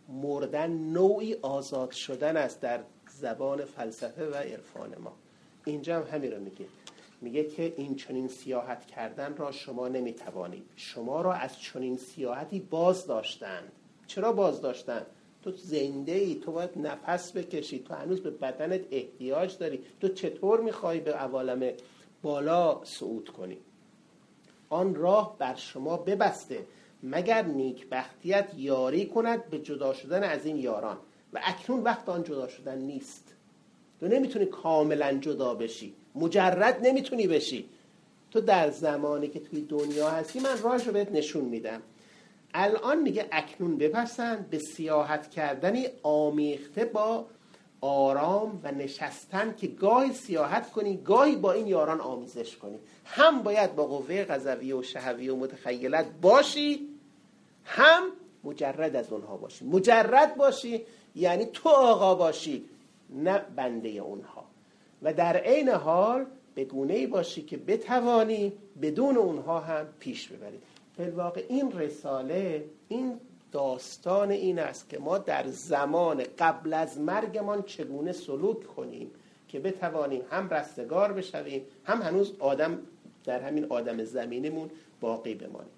Speaker 1: مردن نوعی آزاد شدن است در زبان فلسفه و عرفان ما. اینجا هم همین رو میگه، میگه که این چنین سیاحت کردن را شما نمیتوانید، شما را از چنین سیاحتی باز داشتند. چرا باز داشتن؟ تو زنده ای، تو باید نفس بکشی، تو هنوز به بدنت احتیاج داری، تو چطور میخوای به عوالم بالا صعود کنی؟ آن راه بر شما ببسته مگر نیکبختیت یاری کند به جدا شدن از این یاران و اکنون وقت آن جدا شدن نیست. تو نمیتونی کاملا جدا بشی، مجرد نمیتونی بشی. تو در زمانی که توی دنیا هستی من راهش رو بهت نشون میدم. الان میگه اکنون بپسند به سیاحت کردنی آمیخته با آرام و نشستن که گاهی سیاحت کنی گاهی با این یاران آمیزش کنی. هم باید با قوه غضبیه و شهویه و متخیلت باشی، هم مجرد از اونها باشی. مجرد باشی یعنی تو آقا باشی، نه بنده اونها، و در عین حال به گونه‌ای باشی که بتوانی بدون اونها هم پیش ببری. در واقع این رساله، این داستان این است که ما در زمان قبل از مرگمان چگونه سلوک کنیم که بتوانیم هم رستگار بشویم، هم هنوز آدم در همین آدم زمینمون باقی بمانیم.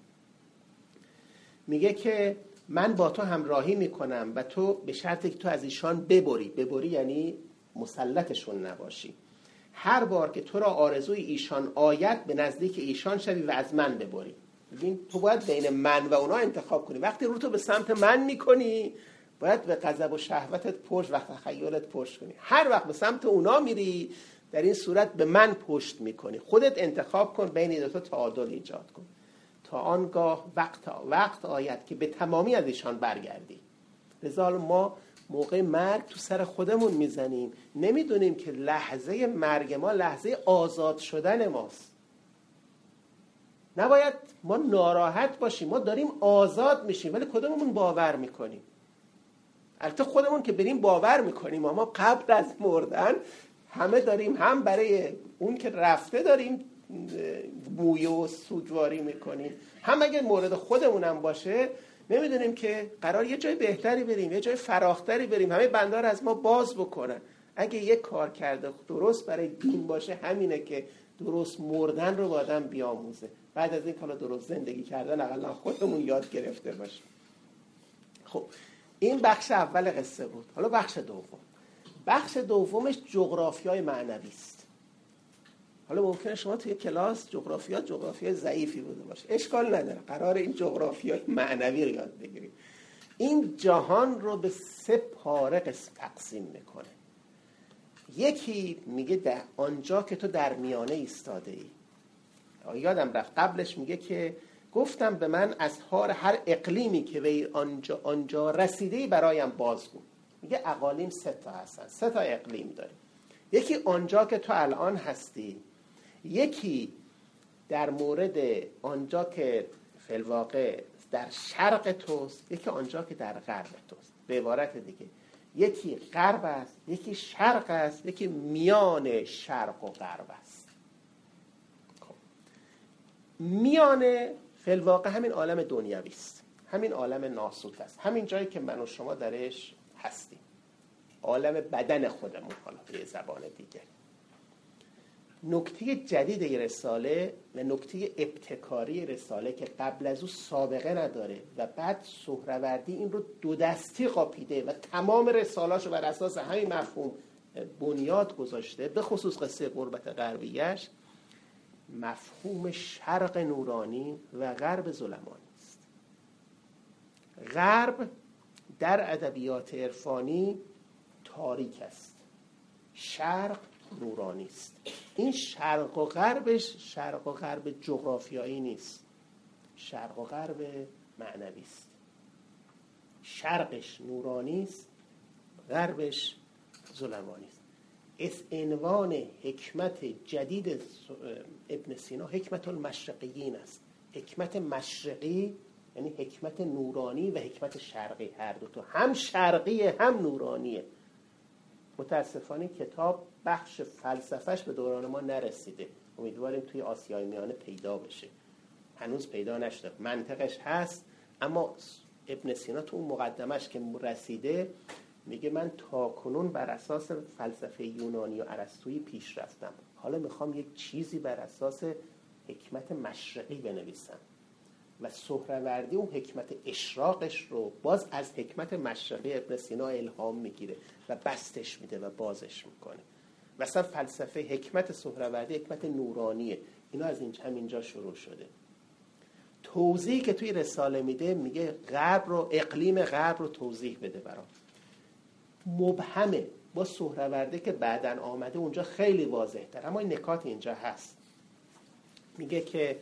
Speaker 1: میگه که من با تو همراهی میکنم و تو به شرطی که تو از ایشان ببری. ببری یعنی مسلطشون نباشی. هر بار که تو را آرزوی ایشان آید به نزدیک ایشان شوی و از من ببری. ببین تو باید بین من و اونا انتخاب کنی. وقتی رو تو به سمت من میکنی باید به غضب و شهوتت پشت و تخیلت پشت کنی. هر وقت به سمت اونا میری در این صورت به من پشت میکنی. خودت انتخاب کن، بین این دو تا تعادل ایجاد کن تا آنگاه وقت وقت آید که به تمامی از ایشان برگردی. لذا ما موقع مرگ تو سر خودمون میزنیم، نمیدونیم که لحظه مرگ ما لحظه آزاد شدن ماست. نباید ما ناراحت باشیم، ما داریم آزاد میشیم، ولی کدوممون باور میکنیم؟ البته خودمون که بریم باور میکنیم، اما قبل از مردن همه داریم هم برای اون که رفته داریم مویه و سوگواری میکنیم، هم اگه مورد خودمونم باشه نمیدونیم که قرار یه جای بهتری بریم، یه جای فراختری بریم، همه بندار از ما باز بکنن. اگه یک کار کرده درست برای دین باشه همینه که درست مردن رو با آدم بیاموزه، بعد از این کالا درست زندگی کردن اقلا خودمون یاد گرفته باشیم. خب این بخش اول قصه بود. حالا بخش دوم. بخش دومش جغرافیای معنوی است. حالا ممکنه شما توی کلاس جغرافیا جغرافیای ضعیفی بوده باشه، اشکال نداره، قرار این جغرافیای معنوی رو یاد بگیریم. این جهان رو به سه پاره تقسیم میکنه. یکی میگه در آنجا که تو در میانه ایستاده ای. یادم رفت قبلش میگه که گفتم به من از هر هر اقلیمی که به آنجا آنجا رسیده‌ای برایم بازگو. میگه اقالیم سه تا هستن، سه تا اقلیم داریم. یکی آنجا که تو الان هستی، یکی در مورد آنجا که فی الواقع در شرق توست، یکی آنجا که در غرب توست. به عبارت دیگه یکی غرب است، یکی شرق است، یکی میان شرق و غرب است. خب. میان فی الواقع همین عالم دنیوی است، همین عالم ناسوت است، همین جایی که من و شما درش هستیم، عالم بدن خودمون. حالا به زبان دیگه نکته جدید این رساله و نکته ابتکاری رساله که قبل از او سابقه نداره و بعد سهروردی این رو دو دستی قاپیده و تمام رساله‌اشو بر اساس همین مفهوم بنیاد گذاشته، به خصوص قصه غربت غربیش، مفهوم شرق نورانی و غرب ظلمانی است. غرب در ادبیات عرفانی تاریک است، شرق نورانی است. این شرق و غربش شرق و غرب جغرافیایی نیست، شرق و غرب معنوی است. شرقش نورانی است، غربش ظلمانی است. اس عنوان حکمت جدید ابن سینا حکمت المشرقیین است. حکمت مشرقی یعنی حکمت نورانی و حکمت شرقی، هر دو تا هم شرقیه هم نورانیه. متاسفانه کتاب بخش فلسفهش به دوران ما نرسیده، امیدواریم توی آسیای میانه پیدا بشه، هنوز پیدا نشده. منطقش هست اما ابن سینا تو اون مقدمش که رسیده میگه من تاکنون بر اساس فلسفه یونانی و ارسطویی پیش رفتم، حالا میخوام یک چیزی بر اساس حکمت مشرقی بنویسم و سهروردی اون حکمت اشراقش رو باز از حکمت مشرقی ابن سینا الهام میگیره و بستش میده و بازش میکنه. مثلا فلسفه حکمت سهروردی حکمت نورانیه، اینا از اینجا همینجا شروع شده. توضیحی که توی رساله میده میگه غرب رو، اقلیم غرب رو توضیح بده برام. مبهمه، با سهروردی که بعدن آمده اونجا خیلی واضح تر، اما این نکات اینجا هست. میگه که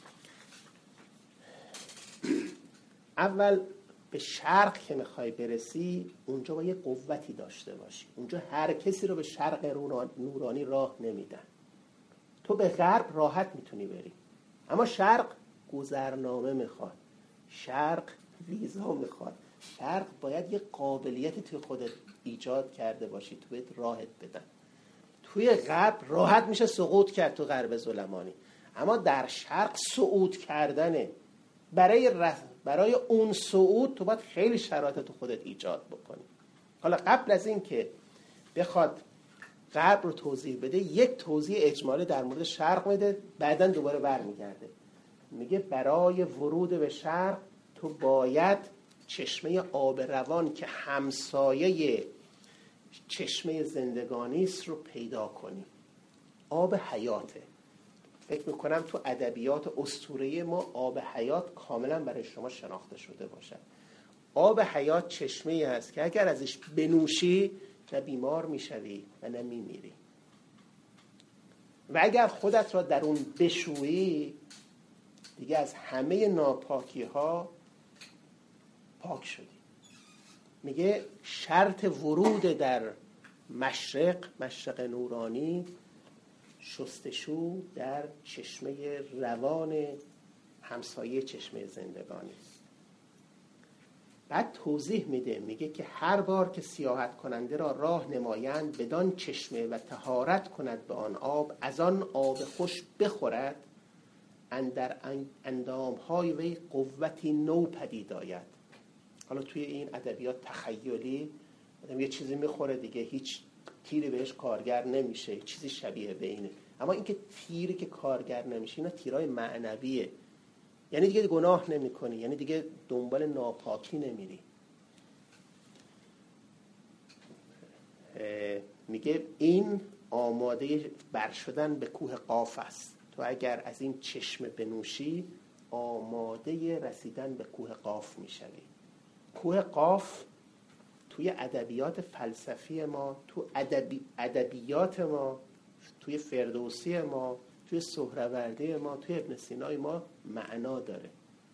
Speaker 1: اول به شرق که میخوای برسی اونجا با یه قوتی داشته باشی. اونجا هر کسی رو به شرق نورانی راه نمیدن. تو به غرب راحت میتونی بری، اما شرق گذرنامه میخواد، شرق ویزا میخواد، شرق باید یه قابلیتی توی خودت ایجاد کرده باشی تو بهت راحت بدن. توی غرب راحت میشه سقوط کرد تو غرب ظلمانی، اما در شرق صعود کردنه. برای رس... برای اون صعود تو باید خیلی شرایط تو خودت ایجاد بکنی. حالا قبل از این که بخواد غرب رو توضیح بده، یک توضیح اجمالی در مورد شرق میده، بعدن دوباره برمیگرده میگه برای ورود به شرق تو باید چشمه آب روان که همسایه چشمه زندگانی است رو پیدا کنی. آب حیاته. فکر میکنم تو ادبیات اسطوره‌ای ما آب حیات کاملا برای شما شناخته شده باشد. آب حیات چشمه‌ای هست که اگر ازش بنوشی نه بیمار میشوی و نه میمیری، و اگر خودت را در اون بشویی دیگه از همه ناپاکی ها پاک شدی. میگه شرط ورود در مشرق، مشرق نورانی، شستشو در چشمه روان همسایه چشمه زندگانی. بعد توضیح میده، میگه که هر بار که سیاحت کننده را راه نمایند بدان چشمه و طهارت کند به آن آب، از آن آب خوش بخورد، اندر اندامهای وی قوتی نو پدید آید. حالا توی این ادبیات تخیلی آدم یه چیزی میخوره دیگه هیچ تیری بهش کارگر نمیشه، چیزی شبیه به اینه. اما اینکه تیری که کارگر نمیشه اینا تیرای معنویه، یعنی دیگه گناه نمی کنی، یعنی دیگه دنبال ناپاکی نمیری. میگه این آماده بر شدن به کوه قاف است. تو اگر از این چشمه بنوشی آماده رسیدن به کوه قاف میشوی. کوه قاف توی ادبیات فلسفی ما، تو ادبی ادبیات ما، توی فردوسی ما، توی سهروردی ما، توی ابن سینای ما معنا داره.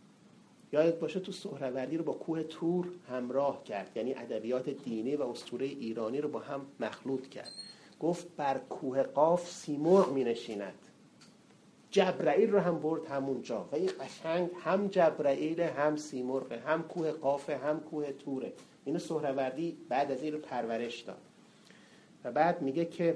Speaker 1: یادت باشه تو سهروردی رو با کوه تور همراه کرد، یعنی ادبیات دینی و اسطوره ایرانی رو با هم مخلوط کرد. گفت بر کوه قاف سیمرغ می نشیند. جبرائیل رو هم برد همونجا و این قشنگ هم جبرائیل هم سیمرغ، هم کوه قاف هم کوه توره. اینو سهروردی بعد از این رو پرورش داد و بعد میگه که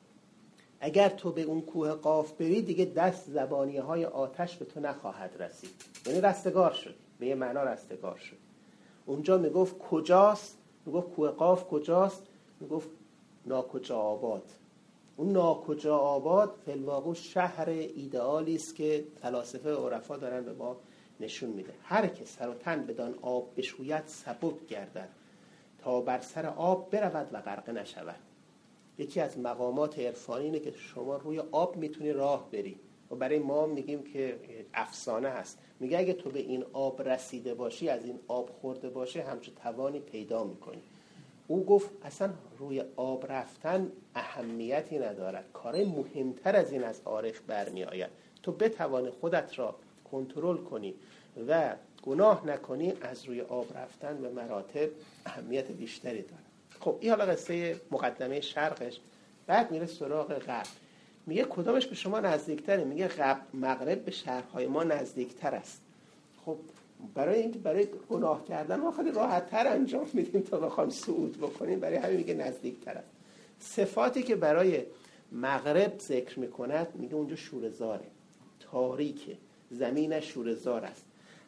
Speaker 1: اگر تو به اون کوه قاف بری دیگه دست زبانیه های آتش به تو نخواهد رسید، یعنی رستگار شد، به یه معنا رستگار شد. اونجا میگفت کجاست؟ میگفت کوه قاف کجاست؟ میگفت ناکجا آباد. اون ناکجا آباد فی الواقع شهر ایدئالی است که فلاسفه و عرفا دارن به ما نشون میده. هر که سر و تن بدان آب بشوید سبک گردد، تا بر سر آب برود و غرقه نشود. یکی از مقامات عرفانی اینه که شما روی آب میتونی راه بری و برای ما میگیم که افسانه هست. میگه اگه تو به این آب رسیده باشی، از این آب خورده باشی، همچون توانی پیدا میکنی. او گفت اصلا روی آب رفتن اهمیتی ندارد، کار مهمتر از این از عارف برمی آید. تو بتوانی خودت را کنترل کنی و گناه نکنی، از روی آب رفتن به مراتب اهمیت بیشتری داره. خب این حالا قصه مقدمه شرقش. بعد میره سراغ غرب. میگه کدامش به شما نزدیکتره؟ میگه غرب مغرب به شهرهای ما نزدیکتر است. خب برای اینکه برای گناه کردن ما خیلی راحت تر انجام میدیم تا بخوایم صعود بکنیم، برای همین میگه نزدیکتر است. صفاتی که برای مغرب ذکر میکند، میگه اونجا شوره‌زاره، تاریکه، زمینش شوره‌زار است.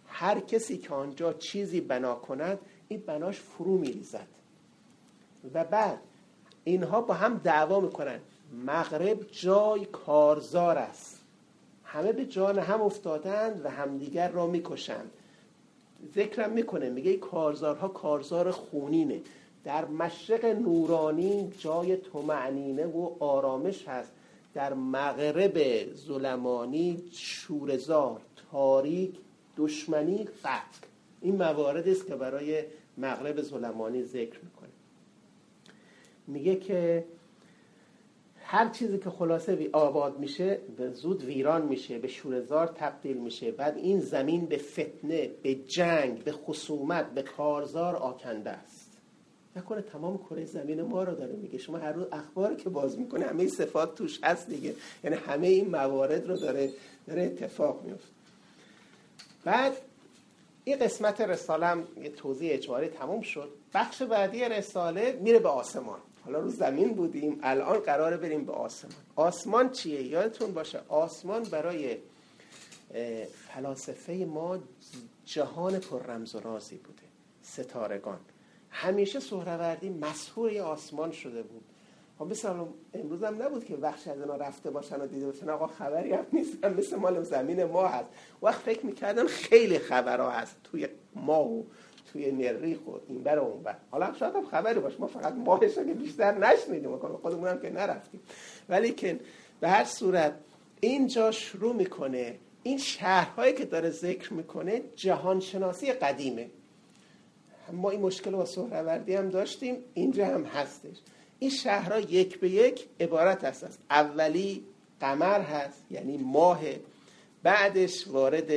Speaker 1: هر کسی که آنجا چیزی بنا کند این بناش فرو میریزد. و بعد اینها با هم دعوا میکنن. مغرب جای کارزار است، همه به جان هم افتادند و همدیگر را میکشند. ذکرم میکنه، میگه کارزارها کارزار خونینه. در مشرق نورانی جای طمأنینه و آرامش هست، در مغرب ظلمانی شورزار، تاریک، دشمنی، قتل. این مواردی است که برای مغرب ظلمانی ذکر میکنه. میگه که هر چیزی که خلاصه آباد میشه به زود ویران میشه، به شورزار تبدیل میشه. بعد این زمین به فتنه، به جنگ، به خصومت، به کارزار آکنده است. نکنه تمام کره زمین ما رو داره میگه. شما هر روز اخبار که باز میکنه همه این صفات توش هست دیگه، یعنی همه این موارد رو داره داره اتفاق میفته. بعد این قسمت رساله هم یه توضیح اجمالی تموم شد. بخش بعدی رساله میره به آسمان. حالا رو زمین بودیم، الان قراره بریم به آسمان. آسمان چیه؟ یادتون باشه آسمان برای فلاسفه ما جهان پر رمز و رازی بوده. ستارگان همیشه سهروردی مسحور آسمان شده بود. خب مثلا امروز هم نبود که بخشی از اینا رفته باشن و دیده باشن آقا خبری هم نیستن، مثل مال زمین ما هست. وقت فکر میکردن خیلی خبرها هست توی ما و توی مریخ و این بر و اون بر. حالا شاید هم خبری باشه، ما فقط ماهش که بیشتر نشنیدیم، خودمون هم که نرفتیم. ولی که به هر صورت اینجا شروع میکنه این شهرهایی که داره ذکر میکنه جهانشناسی قدیمه. ما این مشکل با سهروردی هم داشتیم، اینجا هم هستش. این شهرها یک به یک عبارت هست. اولی قمر هست یعنی ماه، بعدش وارد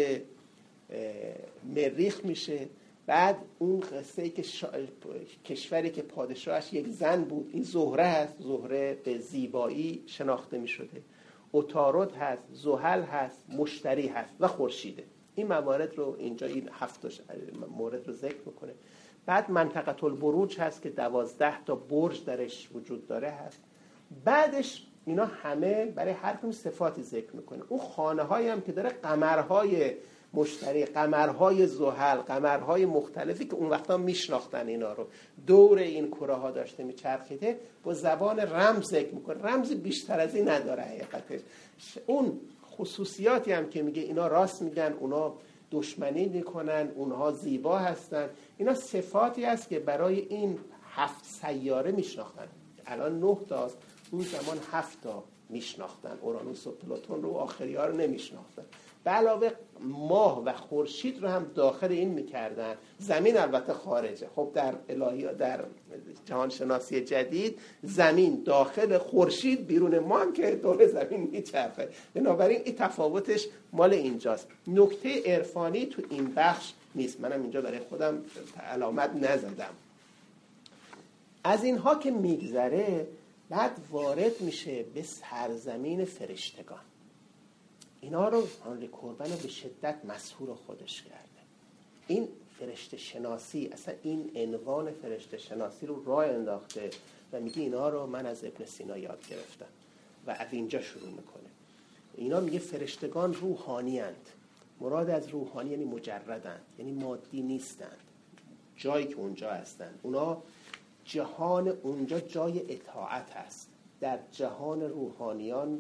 Speaker 1: مریخ میشه، بعد اون قصه ای که شا... کشوری که پادشاهش یک زن بود این زهره هست. زهره به زیبایی شناخته میشده. عطارد هست، زحل هست، مشتری هست و خورشیده. این موارد رو اینجا این هفت مورد رو ذکر میکنه. بعد منطقه البروج هست که دوازده تا برج درش وجود داره هست. بعدش اینا همه برای هر کدوم صفاتی ذکر میکنه. اون خانه هایی هم که داره قمرهای مشتری، قمرهای زحل، قمرهای مختلفی که اون وقتا میشناختن اینا رو، دور این کره ها داشته میچرخیده، با زبان رمز ذکر میکنه. رمز بیشتر از این نداره حقیقتش. اون خصوصیاتی هم که میگه اینا راست میگن، اونا دشمنی میکنن، اونها زیبا هستن، اینا صفاتی است که برای این هفت سیاره میشناختن. الان نه تاست، اون زمان هفت تا میشناختن. اورانوس و پلوتون رو، آخری ها رو نمیشناختن. به علاوه ماه و خورشید رو هم داخل این میکردن. زمین البته خارجه. خب در الهی در جهان شناسی جدید زمین داخل، خورشید بیرون، ما هم که دور زمین میچرخه. بنابراین این تفاوتش مال اینجاست. نکته عرفانی تو این بخش نیست، منم اینجا برای خودم علامت نزدم. از اینها که میگذره بعد وارد میشه به سرزمین فرشتگان. اینا رو هانری کوربن رو به شدت مسحور خودش کرده. این فرشته شناسی، اصلا این عنوان فرشته شناسی رو راه انداخته و میگه اینا رو من از ابن سینا یاد گرفتم و از اینجا شروع میکنه. اینا میگه فرشتگان روحانی اند. مراد از روحانی یعنی مجردند، یعنی مادی نیستند. جایی که اونجا هستند، اونا جهان اونجا جای اطاعت هست. در جهان روحانیان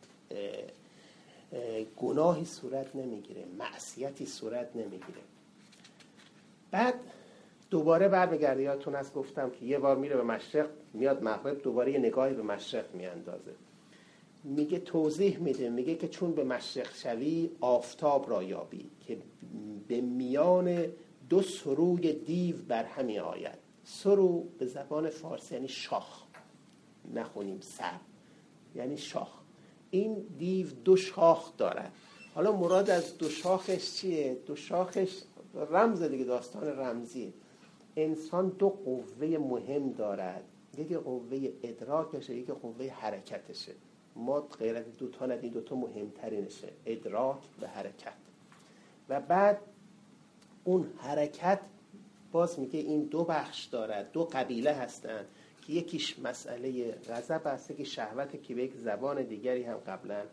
Speaker 1: گناهی صورت نمیگیره، معصیتی صورت نمیگیره. بعد دوباره برمیگرده. یادتون هست گفتم که یه بار میره به مشرق میاد مغرب، دوباره یه نگاهی به مشرق میاندازه. میگه توضیح میده، میگه که چون به مشرق شوی آفتاب را یابی که به میان دو سروی دیو بر همی آید. سرو به زبان فارسی یعنی شاخ، نخونیم سر، یعنی شاخ. این دیو دو شاخ دارد. حالا مراد از دو شاخش چیه؟ دو شاخش رمز دیگه، داستان رمزی. انسان دو قوه مهم دارد، یکی قوه ادراکشه، یکی قوه حرکتشه. ما غیر از دو تا ندیم، دو تا مهمترینشه، ادراک و حرکت. و بعد اون حرکت باز میگه این دو بخش دارد، دو قبیله هستند که یکیش مسئله غضب است، یکی شهوت که به یک زبان دیگری هم قبلا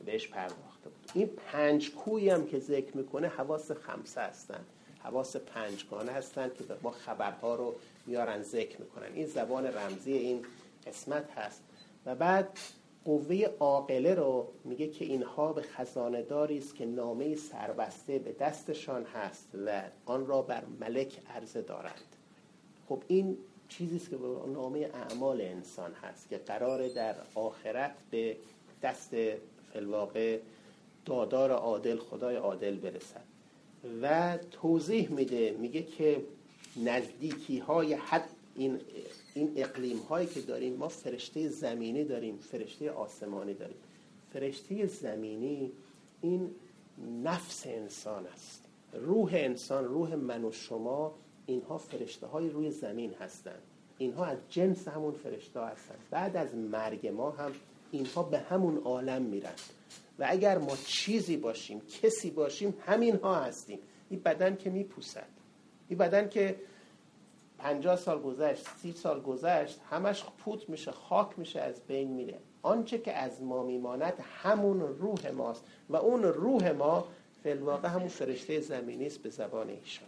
Speaker 1: بهش پرداخته بود. این پنج کویی هم که ذکر میکنه حواس خمسه هستن، حواس پنجگانه هستن که ما خبرها رو میارن ذکر میکنن. این زبان رمزی این قسمت هست. و بعد قوه عاقله رو میگه که اینها به خزانه داری است که نامه سربسته به دستشان هست و آن را بر ملک عرضه دارند. خب این چیزی است که به نامه اعمال انسان هست که قراره در آخرت به دست فی‌الواقع دادار عادل، خدای عادل برسد. و توضیح میده، میگه که نزدیکی های حد این این اقلیم هایی که داریم، ما فرشته زمینی داریم، فرشته آسمانی داریم. فرشته زمینی این نفس انسان است، روح انسان، روح من و شما، اینها فرشته های روی زمین هستند. اینها از جنس همون فرشته هستند. بعد از مرگ ما هم اینها به همون عالم میرن و اگر ما چیزی باشیم، کسی باشیم، همین ها هستیم. این بدن که میپوسد، این بدن که پنجاه سال گذشت، سی سال گذشت، همش پوت میشه، خاک میشه، از بین میره. آنچه که از ما میماند همون روح ماست و اون روح ما فی الواقع همون فرشته زمینی است به زبان ایشان.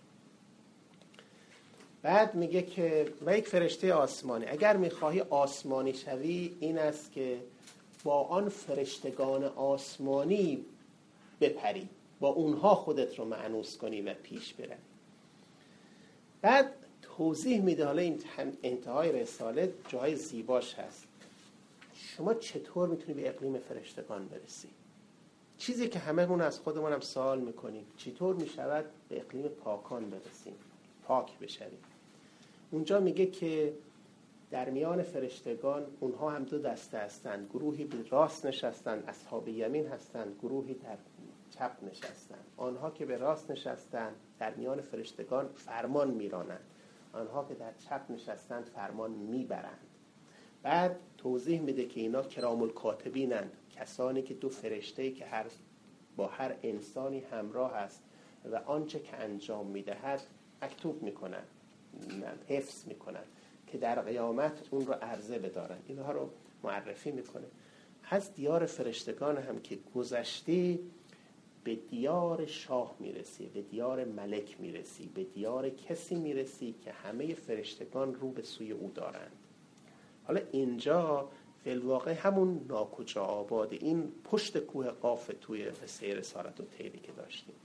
Speaker 1: بعد میگه که و یک فرشته آسمانی، اگر میخواهی آسمانی شوی این است که با آن فرشتگان آسمانی بپری، با اونها خودت رو مأنوس کنی و پیش بروی. بعد توضیح میده، حالا این انتهای رساله جای زیباش هست، شما چطور میتونی به اقلیم فرشتگان برسی؟ چیزی که هممون از خودمون هم سوال میکنیم، چطور میشود به اقلیم پاکان برسیم، پاک بشویم؟ اونجا میگه که در میان فرشتگان اونها هم دو دسته هستند، گروهی به راست نشستند، اصحاب یمین هستند، گروهی در چپ نشستند. آنها که به راست نشستند در میان فرشتگان فرمان میرانند، آنها که در چپ نشستند فرمان میبرند. بعد توضیح میده که اینا کرام الکاتبینند، کسانی که دو فرشته‌ای که هر با هر انسانی همراه است و آنچه که انجام میدهد مکتوب میکنند، حفظ میکنند که در قیامت اون رو عرضه بدارن. اینها رو معرفی میکنه. از دیار فرشتگان هم که گذشتی به دیار شاه میرسی، به دیار ملک میرسی، به دیار کسی میرسی که همه فرشتگان رو به سوی او دارند. حالا اینجا فی الواقع همون ناکجا آباد، این پشت کوه قاف توی قصه رسالت الطیری که داشتیم.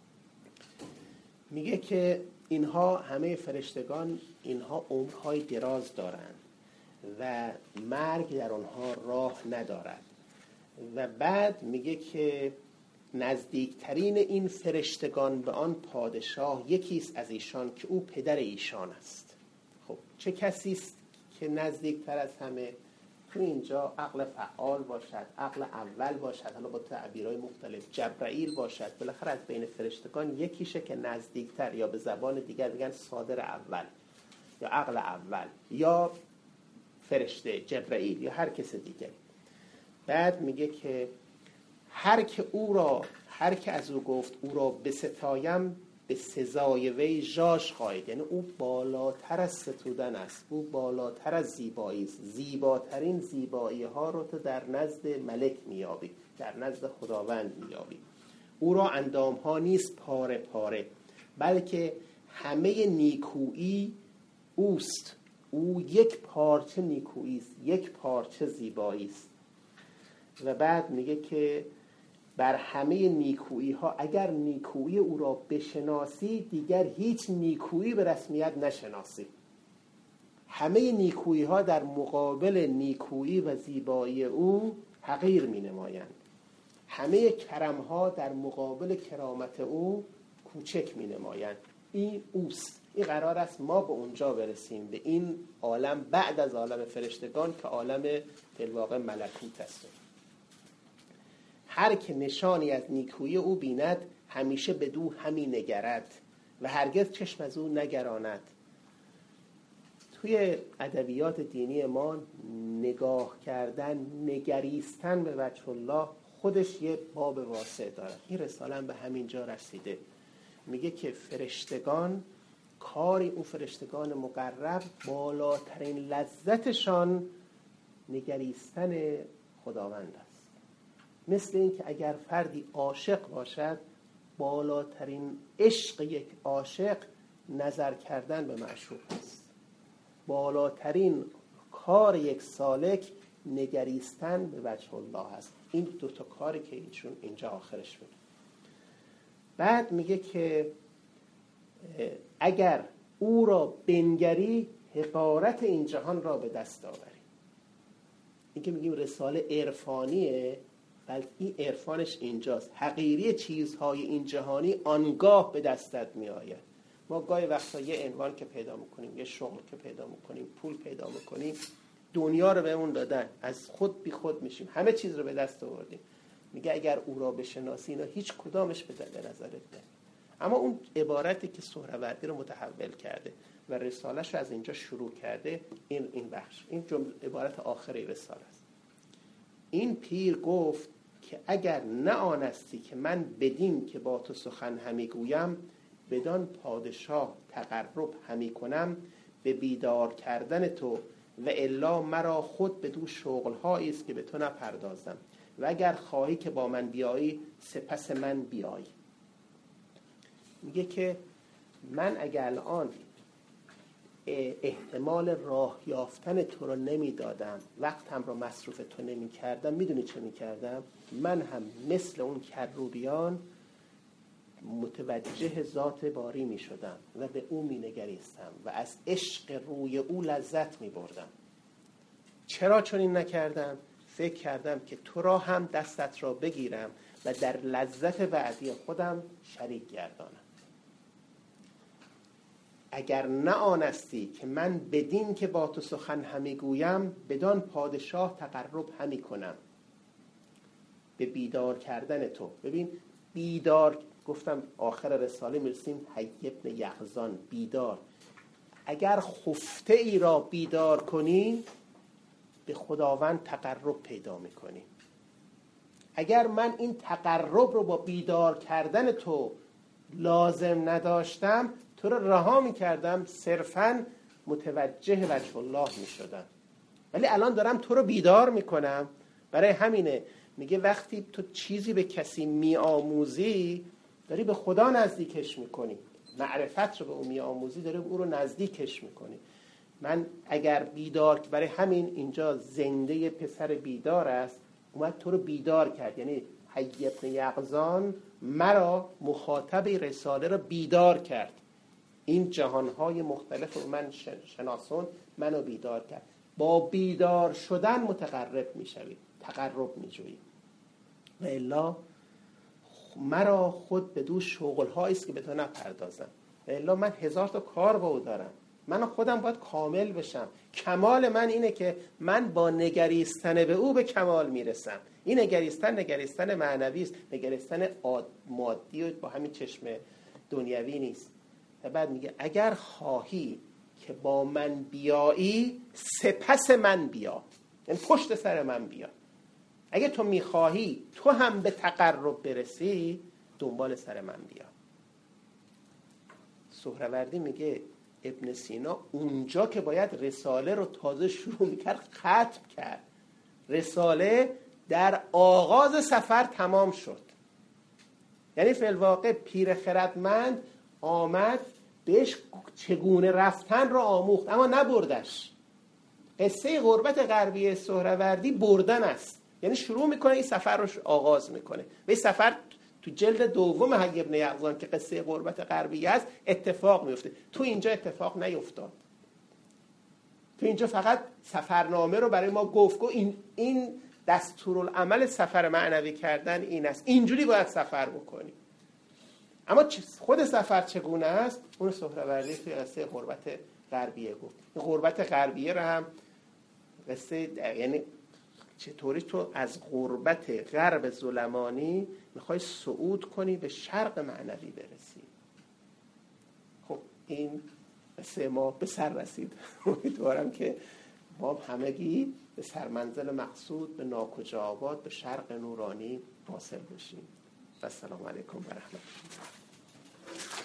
Speaker 1: میگه که اینها همه فرشتگان، اینها عمرهای دراز دارند و مرگ در آنها راه ندارد. و بعد میگه که نزدیکترین این فرشتگان به آن پادشاه یکیست از ایشان که او پدر ایشان است. خب چه کسی است که نزدیکتر از همه؟ تو اینجا عقل فعال باشد، عقل اول باشد، حالا با تعبیرهای مختلف، جبرائیل باشد، بالاخره از بین فرشتگان یکیشه که نزدیکتر، یا به زبان دیگر میگن صادر اول یا عقل اول یا فرشته جبرائیل یا هر کس دیگری. بعد میگه که هر که او را هر که از او گفت او را بستایم به سزای وی ژاژ خواهید، یعنی او بالاتر از ستودن است، او بالاتر از زیبایی است. زیباترین زیبایی ها رو تو در نزد ملک میابی، در نزد خداوند میابی. او را اندام ها نیست پاره پاره، بلکه همه نیکویی اوست. او یک پارچه نیکویی است، یک پارچه زیبایی است. و بعد میگه که بر همه نیکویی ها، اگر نیکویی او را بشناسی دیگر هیچ نیکویی به رسمیت نشناسی. همه نیکویی ها در مقابل نیکویی و زیبایی او حقیر می نمایند. همه کرم ها در مقابل کرامت او کوچک می نمایند. این اوست. این قرار است ما به اونجا برسیم، به این عالم بعد از عالم فرشتگان که عالم فی الواقع ملکوت است. هر که نشانی از نیکویی او بیند همیشه بدو همی نگرد و هرگز چشم از او نگراند. توی ادبیات دینی ما نگاه کردن، نگریستن به وجه الله خودش یه باب واسع داره. این رساله هم به همین جا رسیده. میگه که فرشتگان، کاری اون فرشتگان مقرب، بالاترین لذتشان نگریستن خداوند است. مثل این که اگر فردی عاشق باشد، بالاترین عشق یک عاشق نظر کردن به معشوق است. بالاترین کار یک سالک نگریستن به وجه الله است. این دو تا کاری که ایشون اینجا آخرش میگه. بعد میگه که اگر او را بنگری حقارت این جهان را به دست آوری. این که میگیم رساله عرفانیه، بلکه این عرفانش اینجاست. حقیری چیزهای این جهانی آنگاه به دستت میآید. ما گاهی وقتا یه عنوان که پیدا میکنیم، یه شغل که پیدا میکنیم، پول پیدا میکنیم، دنیا رو بهمون دادن، از خود بی خود میشیم، همه چیز رو به دست آوردیم. میگه اگر او را بشناسی، اینا هیچ کدامش به نظرت نمیاد. اما اون عبارتی که سهروردی رو متحول کرده و رسالش رو از اینجا شروع کرده، این این بخش، این جمله عبارت آخری رساله است. این پیر گفت که اگر نه آنستی که من بدین که با تو سخن همی گویم، بدان پادشاه تقرب همی کنم به بیدار کردن تو، و الا مرا خود بدو شغل‌هایی است که به تو نپردازم، و اگر خواهی که با من بیایی سپس من بیایی. میگه که من اگر الان احتمال راه یافتن تو رو نمیدادم، وقتم رو مصروف تو نمی کردم، میدونی چه می کردم؟ من هم مثل اون کروبیان متوجه ذات باری می شدم و به او می نگریستم و از عشق روی او لذت می بردم. چرا چنین نکردم؟ فکر کردم که تو را هم دستت را بگیرم و در لذت بعدی خودم شریک گردانم. اگر نه آنستی که من بدین که با تو سخن همی گویم، بدان پادشاه تقرب همی کنم به بیدار کردن تو. ببین بیدار، گفتم آخر رساله میرسیم حی ابن یقظان، بیدار. اگر خفته ای را بیدار کنی، به خداوند تقرب پیدا میکنی. اگر من این تقرب رو با بیدار کردن تو لازم نداشتم، تو رو رها میکردم، صرفاً متوجه وجه الله میشدم. ولی الان دارم تو رو بیدار میکنم. برای همینه میگه وقتی تو چیزی به کسی میآموزی، داری به خدا نزدیکش میکنی. معرفت رو به اون میآموزی، داری او رو نزدیکش میکنی. من اگر بیدار، برای همین اینجا زنده پسر بیدار است، اومد تو رو بیدار کرد. یعنی حی ابن یقظان مرا مخاطب رساله رو بیدار کرد. این جهانهای مختلف رو من شناسون، منو بیدار کرد. با بیدار شدن متقرب میشوی، تقرب میجویی. و الا مرا خود به دو شغل‌هایی است که به تو نپردازم. و الا من هزار تا کار با او دارم. من خودم باید کامل بشم. کمال من اینه که من با نگریستن به او به کمال میرسم. این نگریستن نگریستن معنوی است، نگریستن مادی و با همین چشم دنیوی نیست. و بعد میگه اگر خواهی که با من بیایی، سپس من بیا، یعنی پشت سر من بیا. اگه تو میخواهی تو هم به تقرب برسی، دنبال سر من بیا. سهروردی میگه ابن سینا اونجا که باید رساله رو تازه شروع میکرد ختم کرد. رساله در آغاز سفر تمام شد. یعنی فی الواقع پیر خردمند آمد بهش چگونه رفتن رو آموخت، اما نبردش. قصه غربت غربی سهروردی بردن است. یعنی شروع میکنه این سفر رو آغاز میکنه. و این سفر تو جلد دوم حی ابن یقظان که قصه غربت غربی است اتفاق میفته. تو اینجا اتفاق نیفتاد. تو اینجا فقط سفرنامه رو برای ما گفت. این این دستورالعمل سفر معنوی کردن این است. اینجوری باید سفر بکنی. اما خود سفر چگونه است؟ اون سهروردی توی قصه غربت غربیه گفت. این غربت غربیه رو هم قصه، یعنی چطوری تو از غربت غرب ظلمانی میخوای صعود کنی به شرق معنوی برسی. خب این قصه ما به سر رسید. امیدوارم که ما همگی به سرمنزل مقصود، به ناکجا آباد، به شرق نورانی واصل بشیم. و السلام علیکم و رحمت الله.